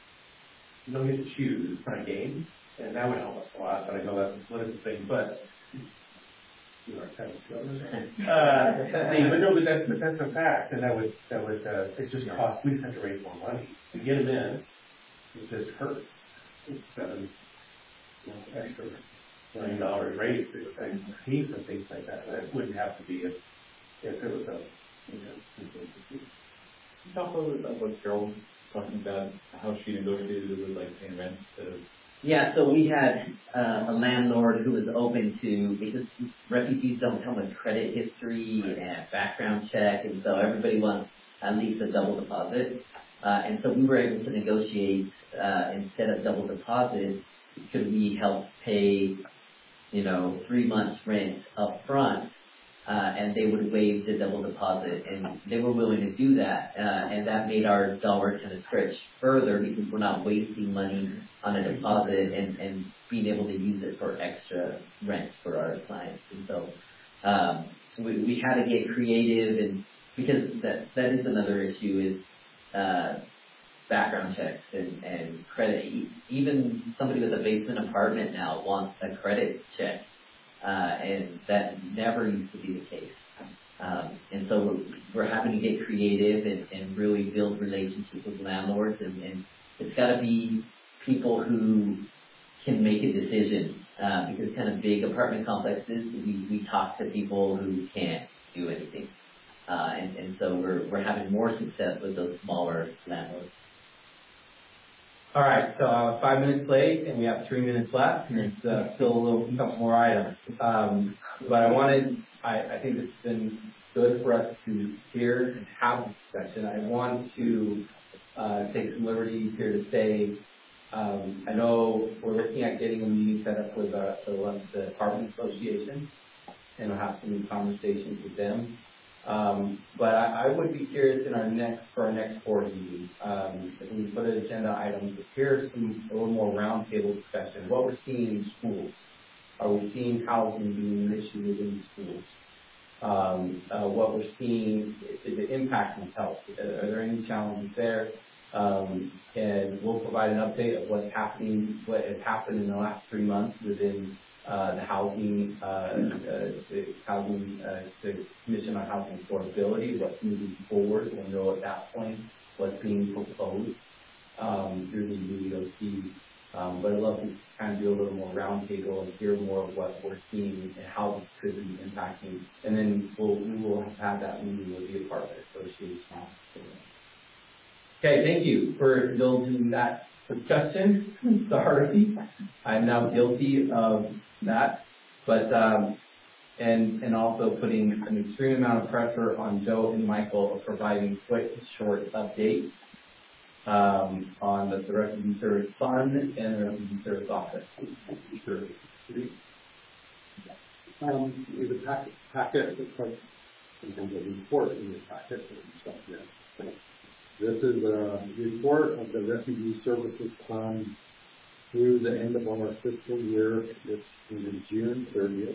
[SPEAKER 9] You don't get to choose, it's not a game, and that would help us a lot, but I know that's a political thing, but you are kind of uh, but no, but that's, but that's a fact, and that would, that would, uh, it's just cost, we just have to raise more money. To get them in, it just hurts. It's seven, you know, extra million dollars raised to pay for things like that. That wouldn't have to be if, if it was a, you know,
[SPEAKER 3] Can you talk a little bit about what Carol was talking about, how she negotiated with like paying rent to?
[SPEAKER 12] Yeah, so we had uh, a landlord who was open to, because refugees don't come with credit history and background check, and so everybody wants at least a double deposit. Uh, and so we were able to negotiate, uh, instead of double deposit, could we help pay, you know, three months rent up front, uh, and they would waive the double deposit, and they were willing to do that, uh, and that made our dollar kind of stretch further because we're not wasting money on a deposit and, and being able to use it for extra rent for our clients. And so, um, we, we had to get creative, and because that, that is another issue is, uh, background checks and, and credit. Even somebody with a basement apartment now wants a credit check, uh, and that never used to be the case. Um, and so we're, we're having to get creative and, and really build relationships with landlords, and, and it's got to be people who can make a decision, uh, because kind of big apartment complexes, we, we talk to people who can't do anything. Uh, and, and so we're, we're having more success with those smaller landlords.
[SPEAKER 1] All right, so I was five minutes late, and we have three minutes left, and there's uh, still a little couple more items. Um, but I wanted, I, I think it's been good for us to hear and have a discussion. I want to uh, take some liberties here to say, um, I know we're looking at getting a meeting set up with uh, the, the Apartment Association, and we'll have some conversations with them. Um, but I, I would be curious in our next, for our next board meeting, um, if we put an agenda item, here's some, a little more roundtable discussion. What we're seeing in schools. Are we seeing housing being an issue within schools? Um, uh, what we're seeing, is it impacting health? Are there any challenges there? Um, and we'll provide an update of what's happening, what has happened in the last three months within Uh, the housing, uh, uh, the housing, uh, the Commission on Housing Affordability, what's moving forward. We'll know at that point what's being proposed um, through the U E O C. Um, but I'd love to kind of do a little more roundtable and hear more of what we're seeing and how this could be impacting. And then we'll, we will have that meeting with the Apartment Association. Okay, thank you for indulging that discussion. Sorry, I'm now guilty of that, but um, and and also putting an extreme amount of pressure on Joe and Michael of providing quick, short updates um, on the, the Refugee Service Fund and the Refugee Service Office. Sure.
[SPEAKER 17] Um, there's a packet, packet that's like sometimes a report in the packet and stuff. Yeah. This is a report of the Refugee Services Fund through the end of our fiscal year, which is June thirtieth.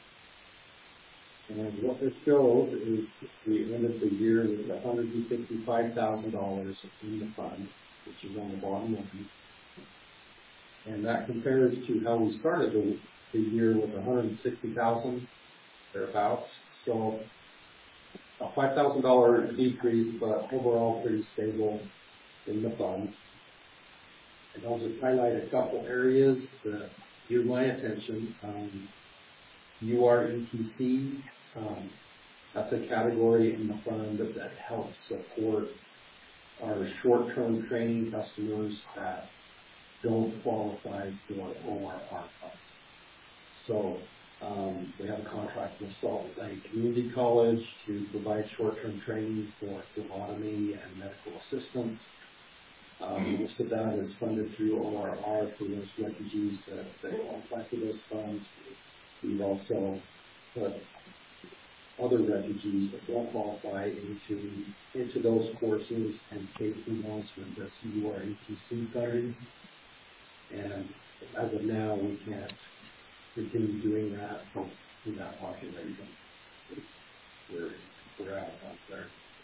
[SPEAKER 17] And what this shows is we ended the year with one hundred fifty-five thousand dollars in the fund, which is on the bottom line. And that compares to how we started the, the year with one hundred sixty thousand dollars thereabouts. So a five thousand dollars decrease, but overall pretty stable in the fund. And I'll just highlight a couple areas that drew my attention. Um, U R E T C, um, that's a category in the fund that helps support our short-term training customers that don't qualify for O R R funds. So Um, we have a contract with Salt Lake Community College to provide short-term training for phlebotomy and medical assistance. Um, most of that is funded through O R R for those refugees that, that qualify for those funds. We've also put other refugees that don't qualify into, into those courses and paid through those with the C U R A T C funding. And as of now, we can't continue doing that in that population. We're, we're out of there.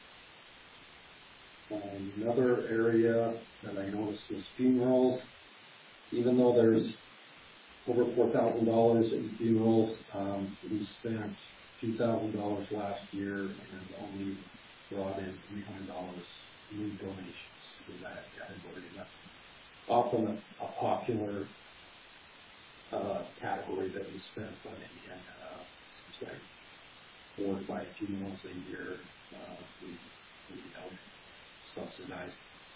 [SPEAKER 17] Um, another area that I noticed was funerals. Even though there's over four thousand dollars in funerals, um, we spent two thousand dollars last year and only brought in three hundred dollars new donations in that category. And that's often a, a popular uh, category that we spend money in. Uh, seems like four or five funerals a year uh, we, we help subsidize.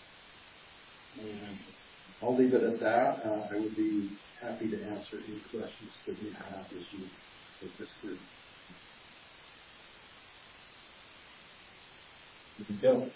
[SPEAKER 17] And I'll leave it at that. Uh, I would be happy to answer any questions that you have as you take this through.
[SPEAKER 3] Joe.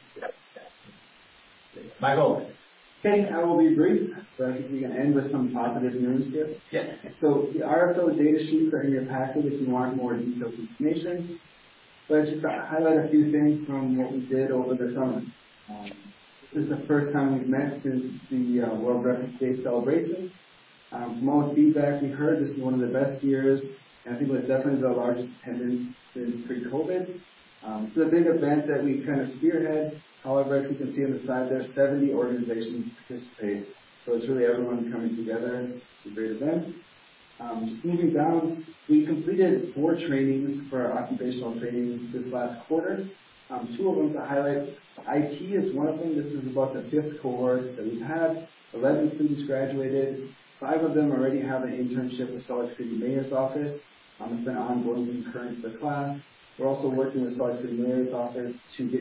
[SPEAKER 3] Michael.
[SPEAKER 18] Okay, I will be brief, so I think we can end with some positive news here.
[SPEAKER 3] Yes.
[SPEAKER 18] So the R S O data sheets are in your packet if you want more detailed information. But just to highlight a few things from what we did over the summer. Um, this is the first time we've met since the uh, World Refuge Day celebration. Um, from all the feedback we heard, this is one of the best years, and I think it was definitely the largest attendance since pre-COVID. Um, this is a big event that we kind of spearhead. However, as you can see on the side there, seventy organizations participate. So it's really everyone coming together. It's a great event. Um, just moving down, we completed four trainings for our occupational training this last quarter. Um, two of them to highlight. I T is one of them. This is about the fifth cohort that we've had. eleven students graduated. Five of them already have an internship with Salt Lake City Mayor's office. Um, it's been ongoing concurrent to the class. We're also working with Salt Lake City Mayor's office to get